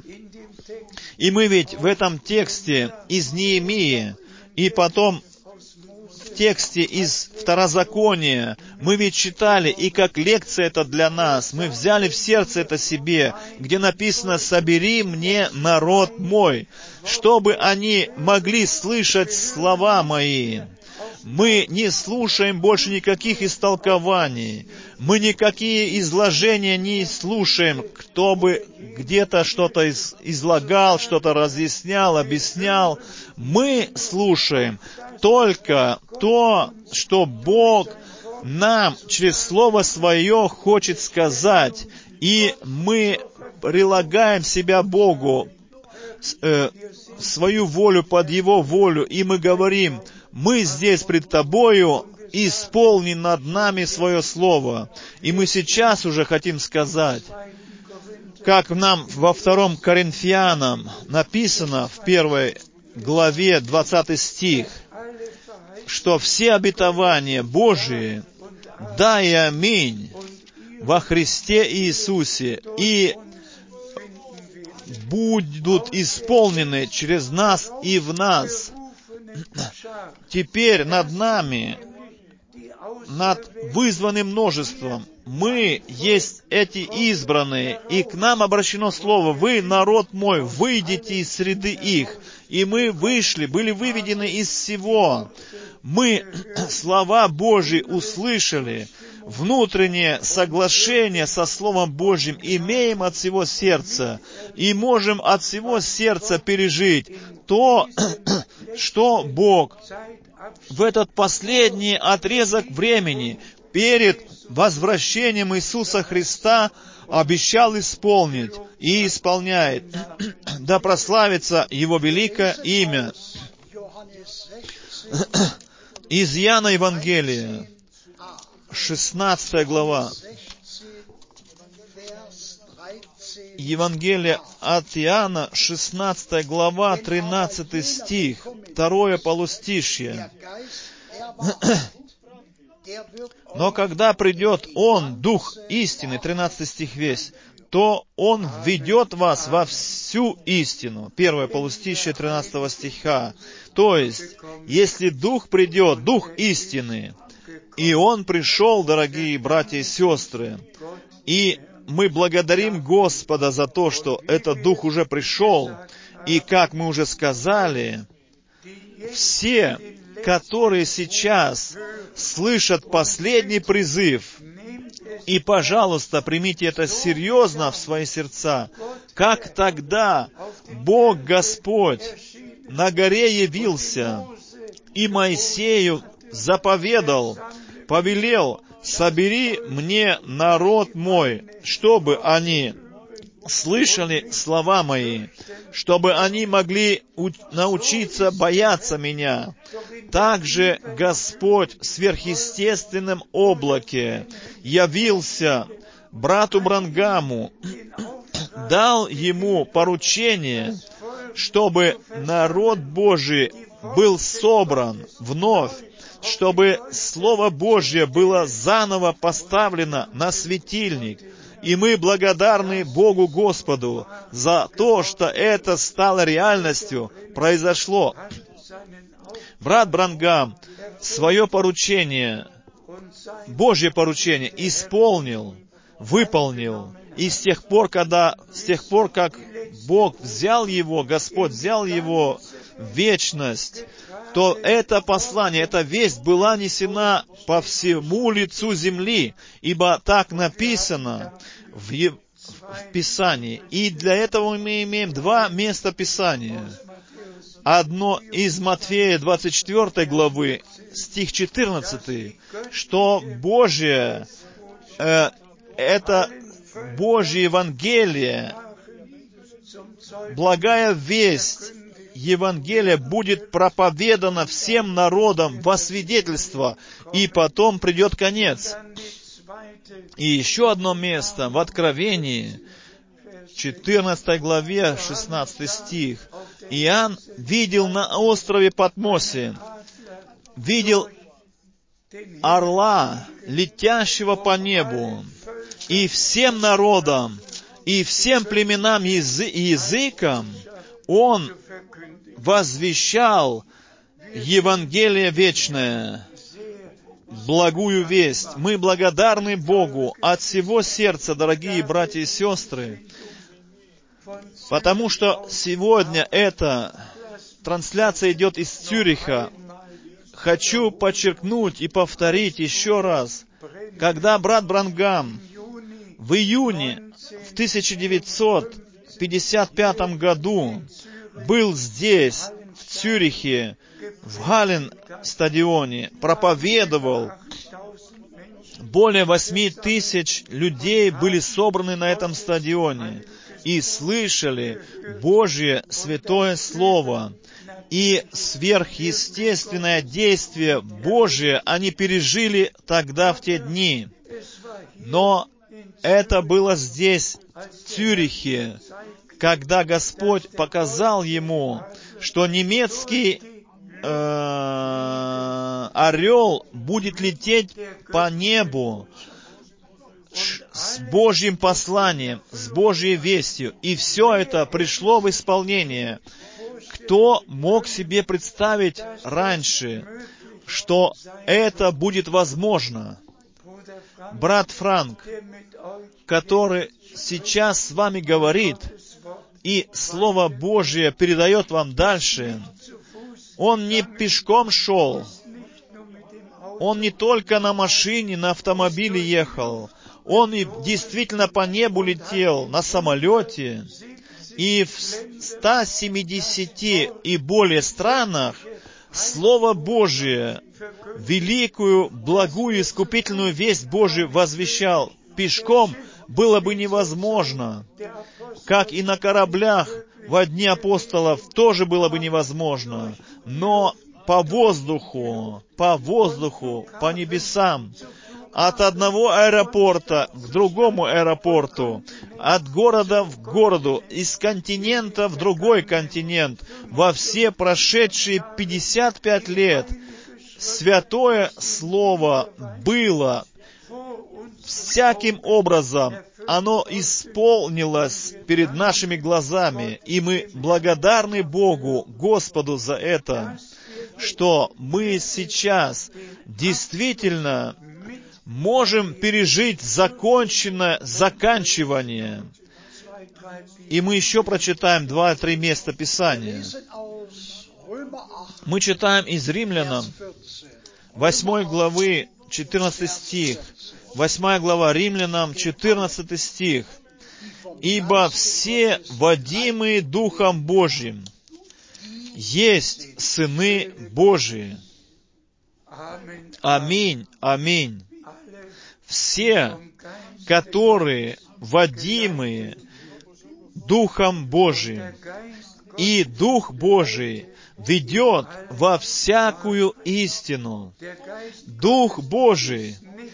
S1: И мы ведь в этом тексте из Неемии и потом в тексте из Второзакония мы ведь читали, и как лекция это для нас, мы взяли в сердце это себе, где написано «Собери мне народ мой», чтобы они могли слышать слова мои. Мы не слушаем больше никаких истолкований, мы никакие изложения не слушаем, кто бы где-то что-то из, излагал, что-то разъяснял, объяснял. Мы слушаем только то, что Бог нам через Слово Свое хочет сказать, и мы прилагаем себя Богу, э, свою волю под Его волю, и мы говорим: мы здесь пред Тобою, исполни над нами свое Слово. И мы сейчас уже хотим сказать, как нам во втором Коринфянам написано в первой главе двадцатый стих, что все обетования Божии, да и аминь, во Христе Иисусе, и будут исполнены через нас и в нас. Теперь над нами, над вызванным множеством, мы есть эти избранные, и к нам обращено слово: «Вы, народ мой, выйдите из среды их». И мы вышли, были выведены из всего. Мы слова Божьи услышали, внутреннее соглашение со Словом Божьим имеем от всего сердца, и можем от всего сердца пережить то, что Бог в этот последний отрезок времени перед возвращением Иисуса Христа обещал исполнить и исполняет. Да прославится Его великое имя. Из Иоанна Евангелия, шестнадцатая глава. Евангелие от Иоанна, шестнадцатая глава, тринадцатый стих, второе полустишье. «Но когда придет Он, Дух истины», тринадцатый стих весь, «то Он введет вас во всю истину». Первое полустишье тринадцатого стиха. То есть, если Дух придет, Дух истины, и Он пришел, дорогие братья и сестры, и мы благодарим Господа за то, что этот Дух уже пришел, и, как мы уже сказали, все которые сейчас слышат последний призыв. И, пожалуйста, примите это серьезно в свои сердца. Как тогда Бог Господь на горе явился и Моисею заповедал, повелел: «Собери мне народ мой, чтобы они слышали слова мои, чтобы они могли научиться бояться меня». Также Господь в сверхъестественном облаке явился брату Бранхаму, дал ему поручение, чтобы народ Божий был собран вновь, чтобы Слово Божье было заново поставлено на светильник. И мы благодарны Богу Господу за то, что это стало реальностью, произошло. Брат Бранхам свое поручение, Божье поручение исполнил, выполнил. И с тех пор, когда, с тех пор, как Бог взял его, Господь взял его в вечность, то это послание, эта весть была несена по всему лицу земли, ибо так написано в, Ев... в Писании. И для этого мы имеем два места Писания. Одно из Матфея двадцать четвёртой главы, стих четырнадцатый, что Божие, э, это Божье Евангелие, благая весть, Евангелие будет проповедано всем народам во свидетельство, и потом придет конец. И еще одно место в Откровении, четырнадцатой главе, шестнадцатый стих. Иоанн видел на острове Патмосе, видел орла, летящего по небу, и всем народам, и всем племенам и языкам он возвещал Евангелие вечное, благую весть. Мы благодарны Богу от всего сердца, дорогие братья и сестры, потому что сегодня эта трансляция идет из Цюриха. Хочу подчеркнуть и повторить еще раз, когда брат Бранхам в июне в тысяча девятьсот пятьдесят пятом году был здесь, в Цюрихе, в Галлен-стадионе, проповедовал, более восьми тысяч людей были собраны на этом стадионе и слышали Божье святое Слово. И сверхъестественное действие Божие они пережили тогда, в те дни. Но это было здесь, в Цюрихе, когда Господь показал ему, что немецкий э, орел будет лететь по небу с Божьим посланием, с Божьей вестью. И все это пришло в исполнение. Кто мог себе представить раньше, что это будет возможно? Брат Франк, который сейчас с вами говорит, и Слово Божие передает вам дальше, он не пешком шел, он не только на машине, на автомобиле ехал, он и действительно по небу летел на самолете, и в ста семидесяти и более странах Слово Божие, великую, благую, искупительную весть Божию возвещал. Пешком было бы невозможно. Как и на кораблях во дни апостолов тоже было бы невозможно. Но по воздуху, по воздуху, по небесам, от одного аэропорта к другому аэропорту, от города в городу, из континента в другой континент, во все прошедшие пятьдесят пять лет, Святое Слово было всяким образом, оно исполнилось перед нашими глазами, и мы благодарны Богу, Господу за это, что мы сейчас действительно можем пережить законченное заканчивание. И мы еще прочитаем два-три места Писания. Мы читаем из Римлянам, восьмой главы, четырнадцатый стих. восьмая глава Римлянам, четырнадцатый стих. «Ибо все, водимые Духом Божьим, есть сыны Божии». Аминь, аминь. Все, которые водимые Духом Божиим, и Дух Божий ведет во всякую истину. Дух Божий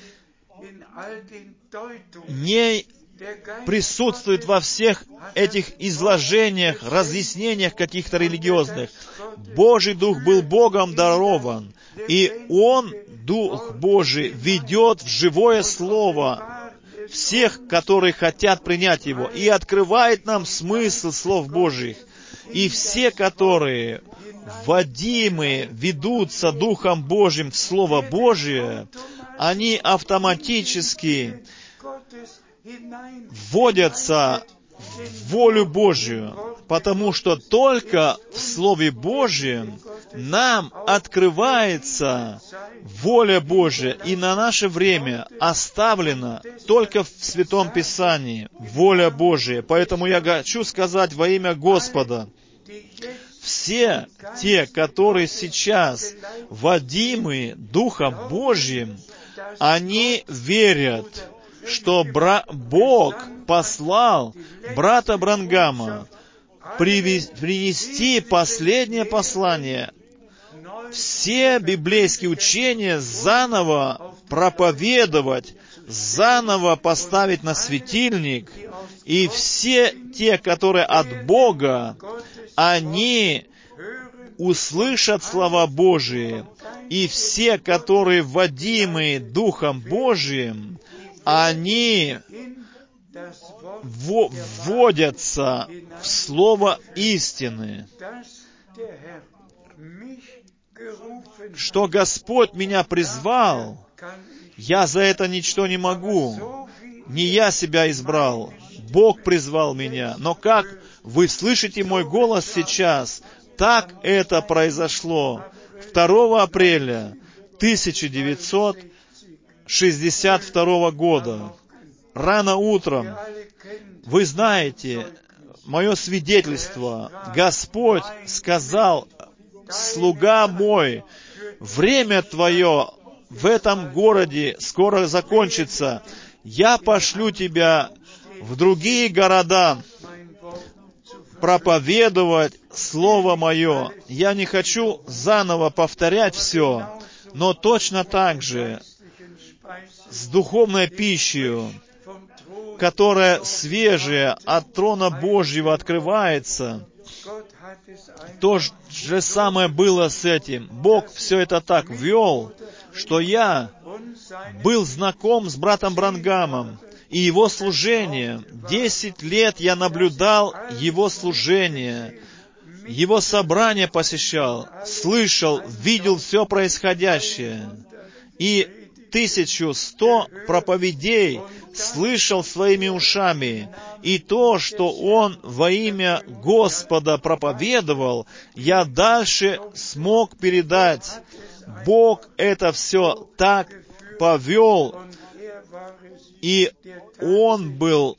S1: не присутствует во всех этих изложениях, разъяснениях каких-то религиозных. Божий Дух был Богом дарован, и Он, Дух Божий, ведет в живое Слово всех, которые хотят принять Его, и открывает нам смысл слов Божьих. И все, которые водимые, ведутся Духом Божьим в Слово Божие, они автоматически вводятся в волю Божию, потому что только в Слове Божьем нам открывается воля Божия, и на наше время оставлена только в Святом Писании воля Божия. Поэтому я хочу сказать во имя Господа, все те, которые сейчас водимы Духом Божьим, они верят, что бра- Бог послал брата Бранхама принести последнее послание, все библейские учения заново проповедовать, заново поставить на светильник, и все те, которые от Бога, они услышат слова Божии, и все, которые водимы Духом Божиим, они вводятся в Слово истины. Что Господь меня призвал, я за это ничто не могу. Не я себя избрал, Бог призвал меня. Но как вы слышите мой голос сейчас, так это произошло второго апреля тысяча девятьсот шестьдесят второго года. Рано утром, вы знаете, мое свидетельство, Господь сказал: «Слуга мой, время твое в этом городе скоро закончится. Я пошлю тебя в другие города проповедовать Слово Мое». Я не хочу заново повторять все, но точно так же с духовной пищей, которая свежая от трона Божьего открывается, то же самое было с этим. Бог все это так вел, что я был знаком с братом Бранхамом и его служением. Десять лет я наблюдал его служение, его собрания посещал, слышал, видел все происходящее. И тысячу сто проповедей слышал своими ушами. И то, что он во имя Господа проповедовал, я дальше смог передать. Бог это все так повел, и Он был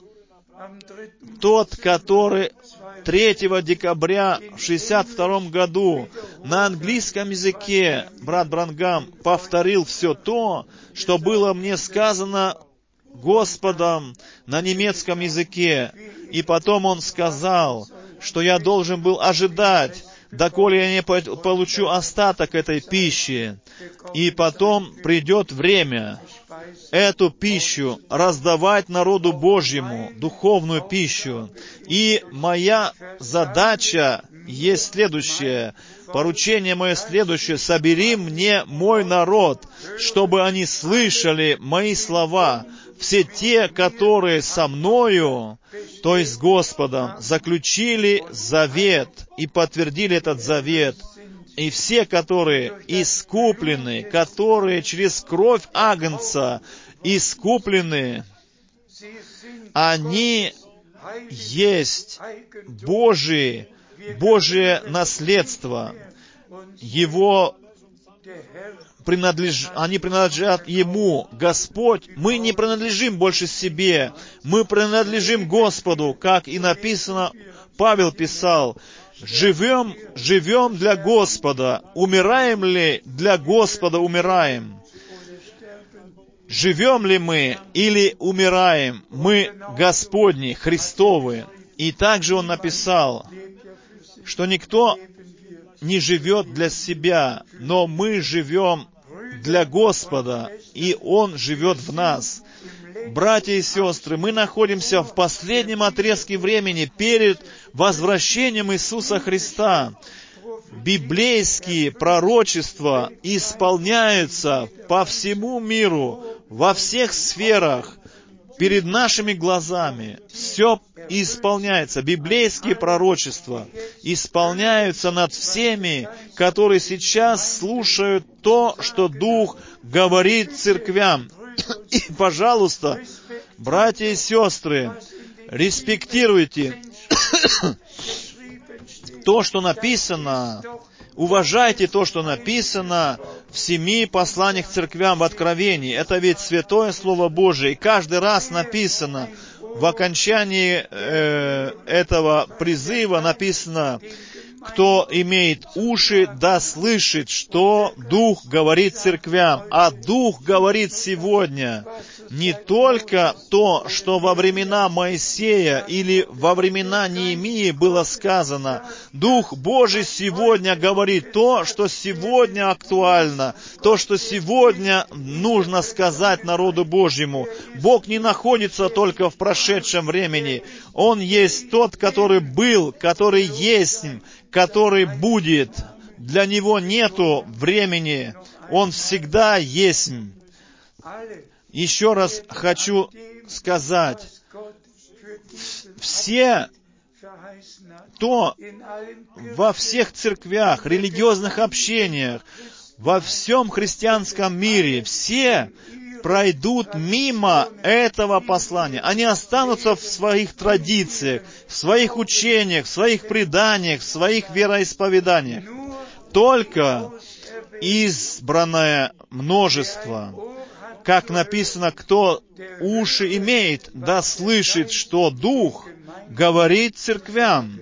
S1: тот, который третьего декабря в шестьдесят втором году на английском языке брат Бранхам повторил все то, что было мне сказано Господом на немецком языке. И потом он сказал, что я должен был ожидать, доколе я не получу остаток этой пищи. И потом придет время эту пищу раздавать народу Божьему, духовную пищу. И моя задача есть следующая, поручение мое следующее: собери мне мой народ, чтобы они слышали мои слова. Все те, которые со мною, то есть с Господом, заключили завет и подтвердили этот завет. И все, которые искуплены, которые через кровь Агнца искуплены, они есть Божие, Божие наследство. Его принадлеж... они принадлежат Ему. Господь, мы не принадлежим больше себе, мы принадлежим Господу, как и написано, Павел писал, живем, живем для Господа, умираем ли для Господа умираем. Живем ли мы или умираем, мы Господни, Христовы. И также он написал, что никто не живет для себя, но мы живем для Господа, и Он живет в нас. Братья и сестры, мы находимся в последнем отрезке времени перед возвращением Иисуса Христа. Библейские пророчества исполняются по всему миру, во всех сферах, перед нашими глазами. Все исполняется. Библейские пророчества исполняются над всеми, которые сейчас слушают то, что Дух говорит церквям. И, пожалуйста, братья и сестры, респектируйте то, что написано, уважайте то, что написано в семи посланиях церквям в Откровении. Это ведь Святое Слово Божие. И каждый раз написано, в окончании э, этого призыва написано, кто имеет уши, да слышит, что Дух говорит церквям. А Дух говорит сегодня не только то, что во времена Моисея или во времена Неемии было сказано. Дух Божий сегодня говорит то, что сегодня актуально, то, что сегодня нужно сказать народу Божьему. Бог не находится только в прошедшем времени. Он есть тот, который был, который есть, который будет. Для Него нету времени. Он всегда есть. Еще раз хочу сказать, все то во всех церквях, религиозных общениях, во всем христианском мире, все пройдут мимо этого послания. Они останутся в своих традициях, в своих учениях, в своих преданиях, в своих вероисповеданиях. Только избранное множество, как написано, кто уши имеет, да слышит, что Дух говорит церквям.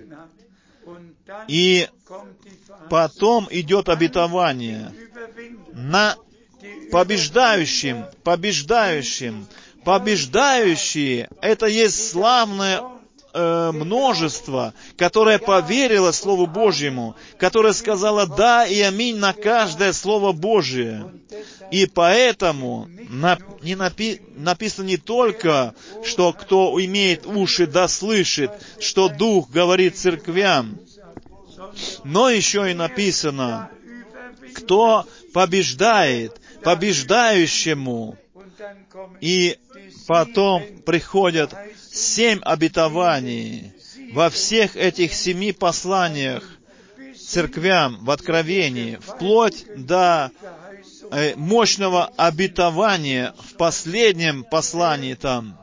S1: И потом идет обетование на побеждающим, побеждающим, побеждающие. Это есть славное э, множество, которое поверило Слову Божьему, которое сказало «да» и «аминь» на каждое Слово Божие. И поэтому на, не напи, написано не только, что кто имеет уши, да слышит, что Дух говорит церквям, но еще и написано, кто побеждает, побеждающему. И потом приходят семь обетований во всех этих семи посланиях церквям в Откровении, вплоть до мощного обетования в последнем послании там.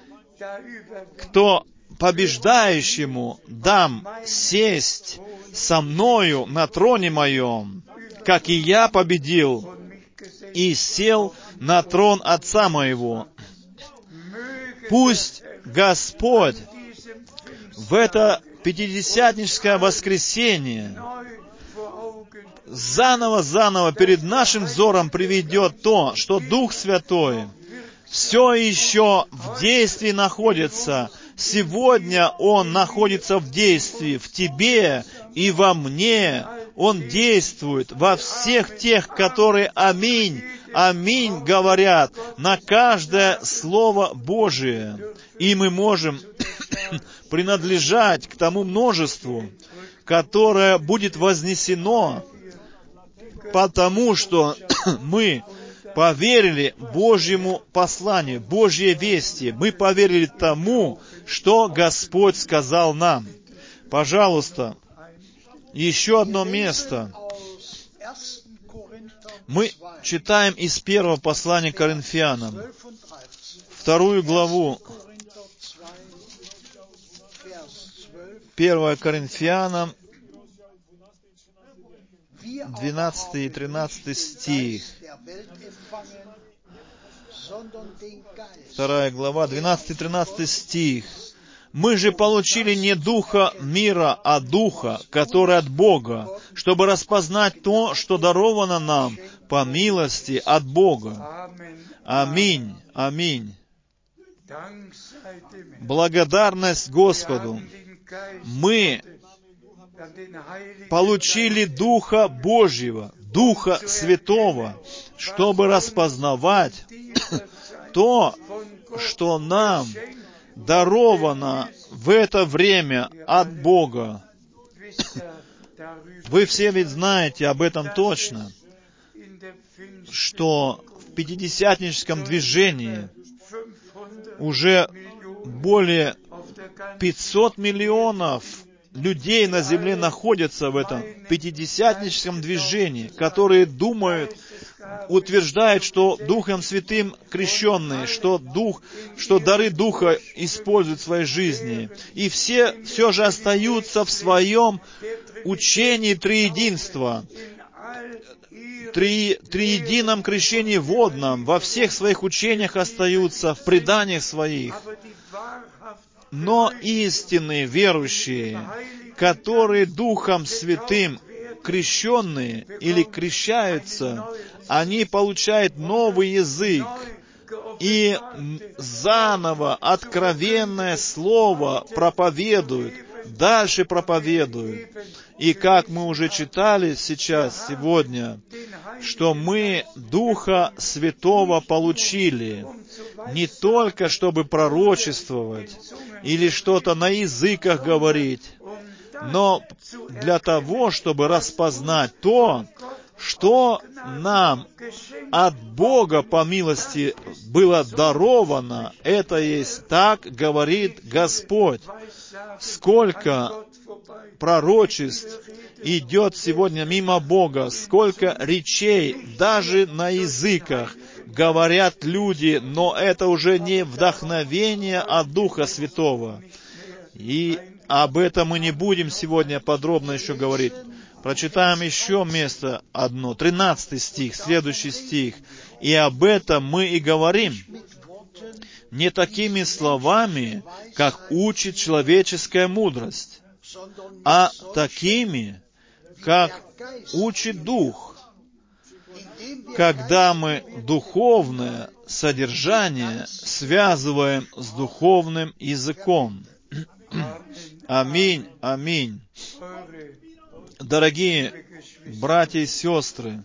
S1: Кто побеждающему дам сесть со мною на троне моем, как и я победил и сел на трон Отца моего. Пусть Господь в это пятидесятническое воскресенье заново-заново перед нашим взором приведет то, что Дух Святой все еще в действии находится. Сегодня Он находится в действии в тебе и во мне. Он действует во всех тех, которые «Аминь, аминь» говорят на каждое Слово Божие. И мы можем принадлежать к тому множеству, которое будет вознесено, потому что мы поверили Божьему посланию, Божьей вести. Мы поверили тому, что Господь сказал нам. Пожалуйста, еще одно место. Мы читаем из первого послания к Коринфянам, вторую главу, первое Коринфянам, двенадцатый и тринадцатый стих. Вторая глава, двенадцатый и тринадцатый стих. «Мы же получили не духа мира, а духа, который от Бога, чтобы распознать то, что даровано нам по милости от Бога». Аминь, аминь. Благодарность Господу. Мы получили Духа Божьего, Духа Святого, чтобы распознавать то, что нам даровано в это время от Бога. Вы все ведь знаете об этом точно, что в пятидесятническом движении уже более пятьсот миллионов людей на земле находятся в этом пятидесятническом движении, которые думают, утверждают, что Духом Святым крещенные, что Дух, что дары Духа используют в своей жизни. И все все же остаются в своем учении триединства, три, триедином крещении водном, во всех своих учениях остаются, в преданиях своих. Но истинные верующие, которые Духом Святым крещенные или крещаются, они получают новый язык и заново откровенное слово проповедуют, дальше проповедуют. И как мы уже читали сейчас, сегодня, что мы Духа Святого получили не только, чтобы пророчествовать или что-то на языках говорить, но для того, чтобы распознать то, что нам от Бога по милости было даровано. Это есть так говорит Господь. Сколько пророчеств идет сегодня мимо Бога, сколько речей, даже на языках, говорят люди, но это уже не вдохновение от Духа Святого. И об этом мы не будем сегодня подробно еще говорить. Прочитаем еще место одно, тринадцатый стих, следующий стих. «И об этом мы и говорим, не такими словами, как учит человеческая мудрость, а такими, как учит Дух, когда мы духовное содержание связываем с духовным языком». Аминь, аминь. Дорогие братья и сестры,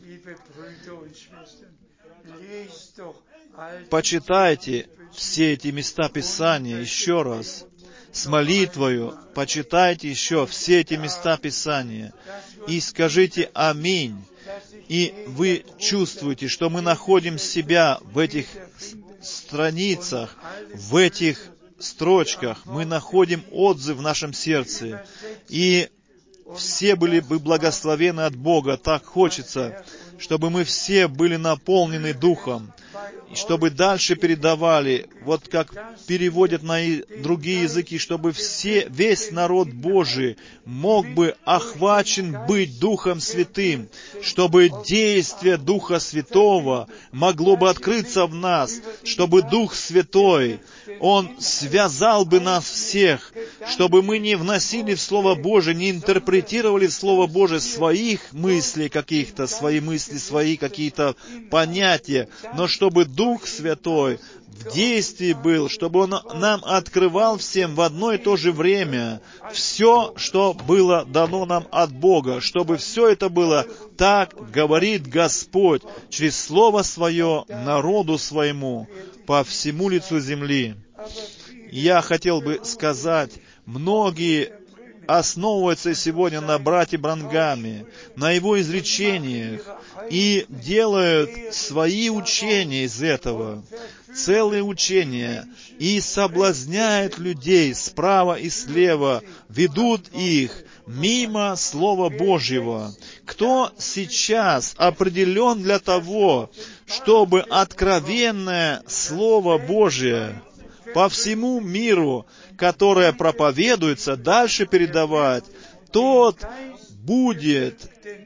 S1: почитайте все эти места Писания еще раз. С молитвою почитайте еще все эти места Писания и скажите «Аминь». И вы чувствуете, что мы находим себя в этих страницах, в этих строчках. Мы находим отзыв в нашем сердце. И все были бы благословены от Бога. Так хочется, чтобы мы все были наполнены Духом, и чтобы дальше передавали, вот как переводят на другие языки, чтобы все, весь народ Божий мог бы охвачен быть Духом Святым, чтобы действие Духа Святого могло бы открыться в нас, чтобы Дух Святой, Он связал бы нас всех, чтобы мы не вносили в Слово Божие, не интерпретировали в Слово Божие своих мыслей каких-то, свои мысли, свои какие-то понятия, но чтобы Дух Святой в действии был, чтобы Он нам открывал всем в одно и то же время все, что было дано нам от Бога, чтобы все это было так, говорит Господь, через Слово Свое народу Своему по всему лицу земли. Я хотел бы сказать, многие основываются сегодня на брате Бранхаме, на его изречениях, и делают свои учения из этого, целые учения, и соблазняют людей справа и слева, ведут их мимо Слова Божьего. Кто сейчас определен для того, чтобы откровенное Слово Божие по всему миру, которое проповедуется, дальше передавать, тот будет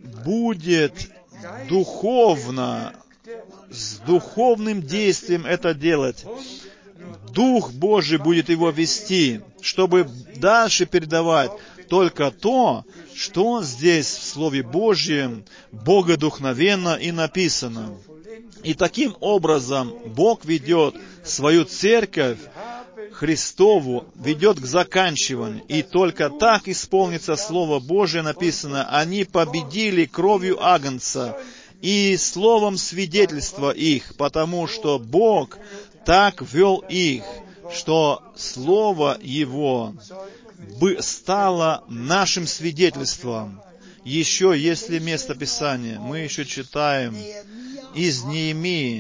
S1: будет духовно, с духовным действием это делать. Дух Божий будет его вести, чтобы дальше передавать только то, что здесь в Слове Божьем богодухновенно и написано. И таким образом Бог ведет свою церковь Христову, ведет к заканчиванию. И только так исполнится Слово Божие, написано: «Они победили кровью Агнца и словом свидетельства их, потому что Бог так вел их, что Слово Его стало нашим свидетельством». Еще, если место Писания, мы еще читаем из Неемии.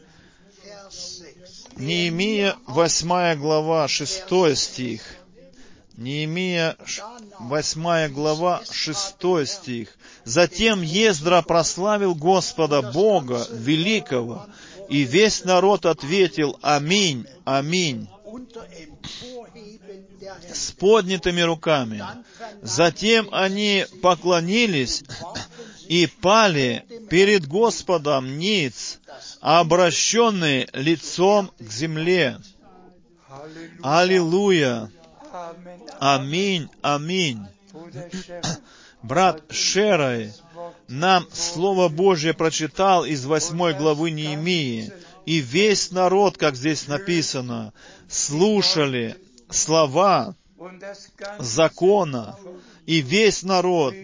S1: Неемия, восьмая глава, шестой стих. Неемия, восьмая глава, шестой стих. «Затем Ездра прославил Господа Бога Великого, и весь народ ответил: Аминь, аминь, с поднятыми руками. Затем они поклонились и пали перед Господом ниц, обращенные лицом к земле. Аллилуйя! Аминь, аминь». Брат Шерай нам Слово Божье прочитал из восьмой главы Неемии, и весь народ, как здесь написано, слушали слова закона, и весь народ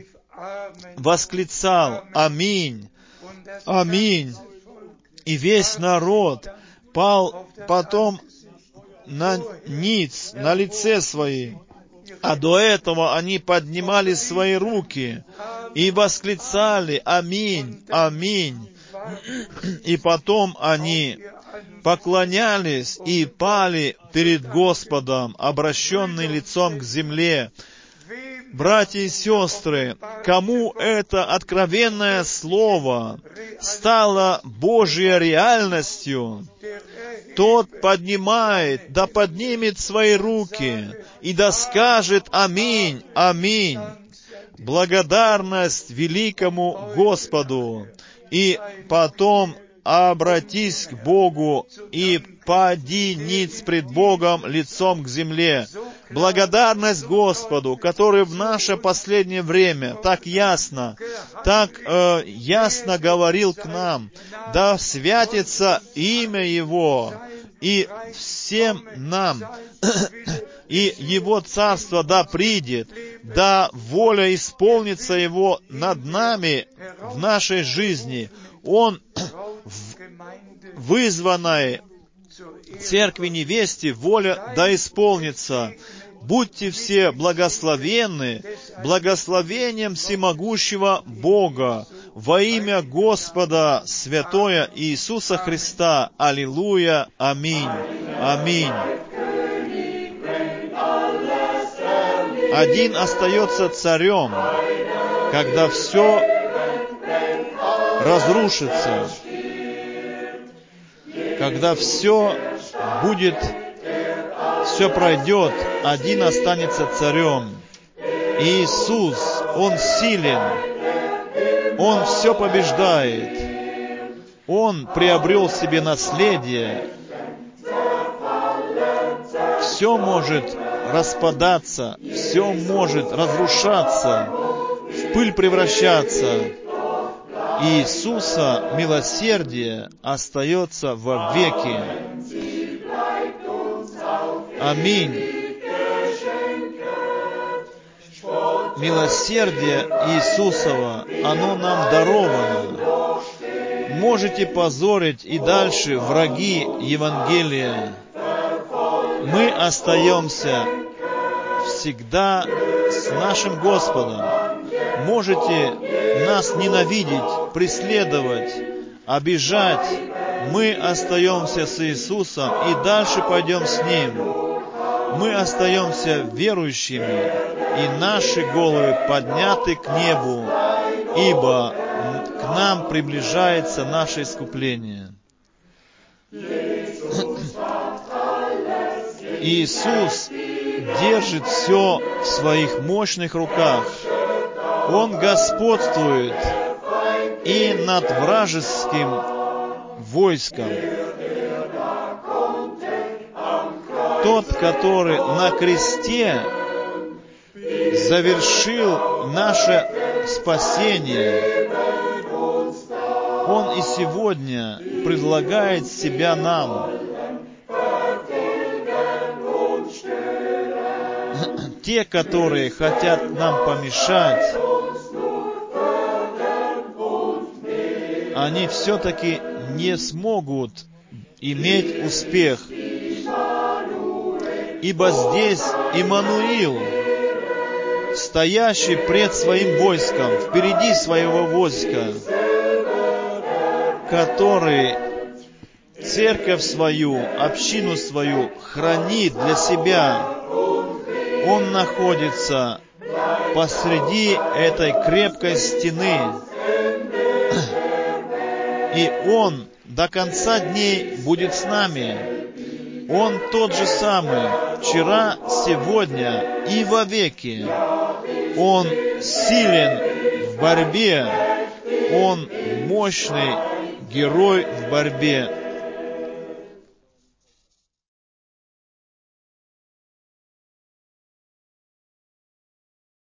S1: восклицал: «Аминь, аминь». И весь народ пал потом на ниц, на лице свои. А до этого они поднимали свои руки и восклицали: «Аминь, аминь». И потом они поклонялись и пали перед Господом, обращенные лицом к земле. Братья и сестры, кому это откровенное слово стало Божьей реальностью, тот поднимает, да поднимет свои руки и да скажет: «Аминь, аминь». Благодарность великому Господу. И потом обратись к Богу и пади ниц пред Богом лицом к земле. Благодарность Господу, который в наше последнее время так ясно, так э, ясно говорил к нам: да святится имя Его, и всем нам, и Его Царство да придет, да воля исполнится Его над нами в нашей жизни. Он в вызванной церкви невесте воля да исполнится. Будьте все благословенны благословением всемогущего Бога во имя Господа Святое Иисуса Христа. Аллилуйя. Аминь. Аминь. Один остается царем, когда все разрушится, когда все будет, все пройдет, один останется царем. Иисус, Он силен, Он все побеждает, Он приобрел себе наследие, все может распадаться, все может разрушаться, в пыль превращаться. Иисуса милосердие остается во веки. Аминь. Милосердие Иисусова, оно нам даровано. Можете позорить и дальше враги Евангелия. Мы остаемся всегда с нашим Господом. Можете нас ненавидеть, преследовать, обижать. Мы остаемся с Иисусом и дальше пойдем с Ним. Мы остаемся верующими, и наши головы подняты к небу, ибо к нам приближается наше искупление. Иисус держит все в своих мощных руках. Он господствует и над вражеским войском. Тот, который на кресте завершил наше спасение, Он и сегодня предлагает себя нам. Те, которые хотят нам помешать, они все-таки не смогут иметь успех. Ибо здесь Иммануил, стоящий пред своим войском, впереди своего войска, который церковь свою, общину свою хранит для себя. Он находится посреди этой крепкой стены. И Он до конца дней будет с нами. Он тот же самый, вчера, сегодня и вовеки. Он силен в борьбе. Он мощный герой в борьбе.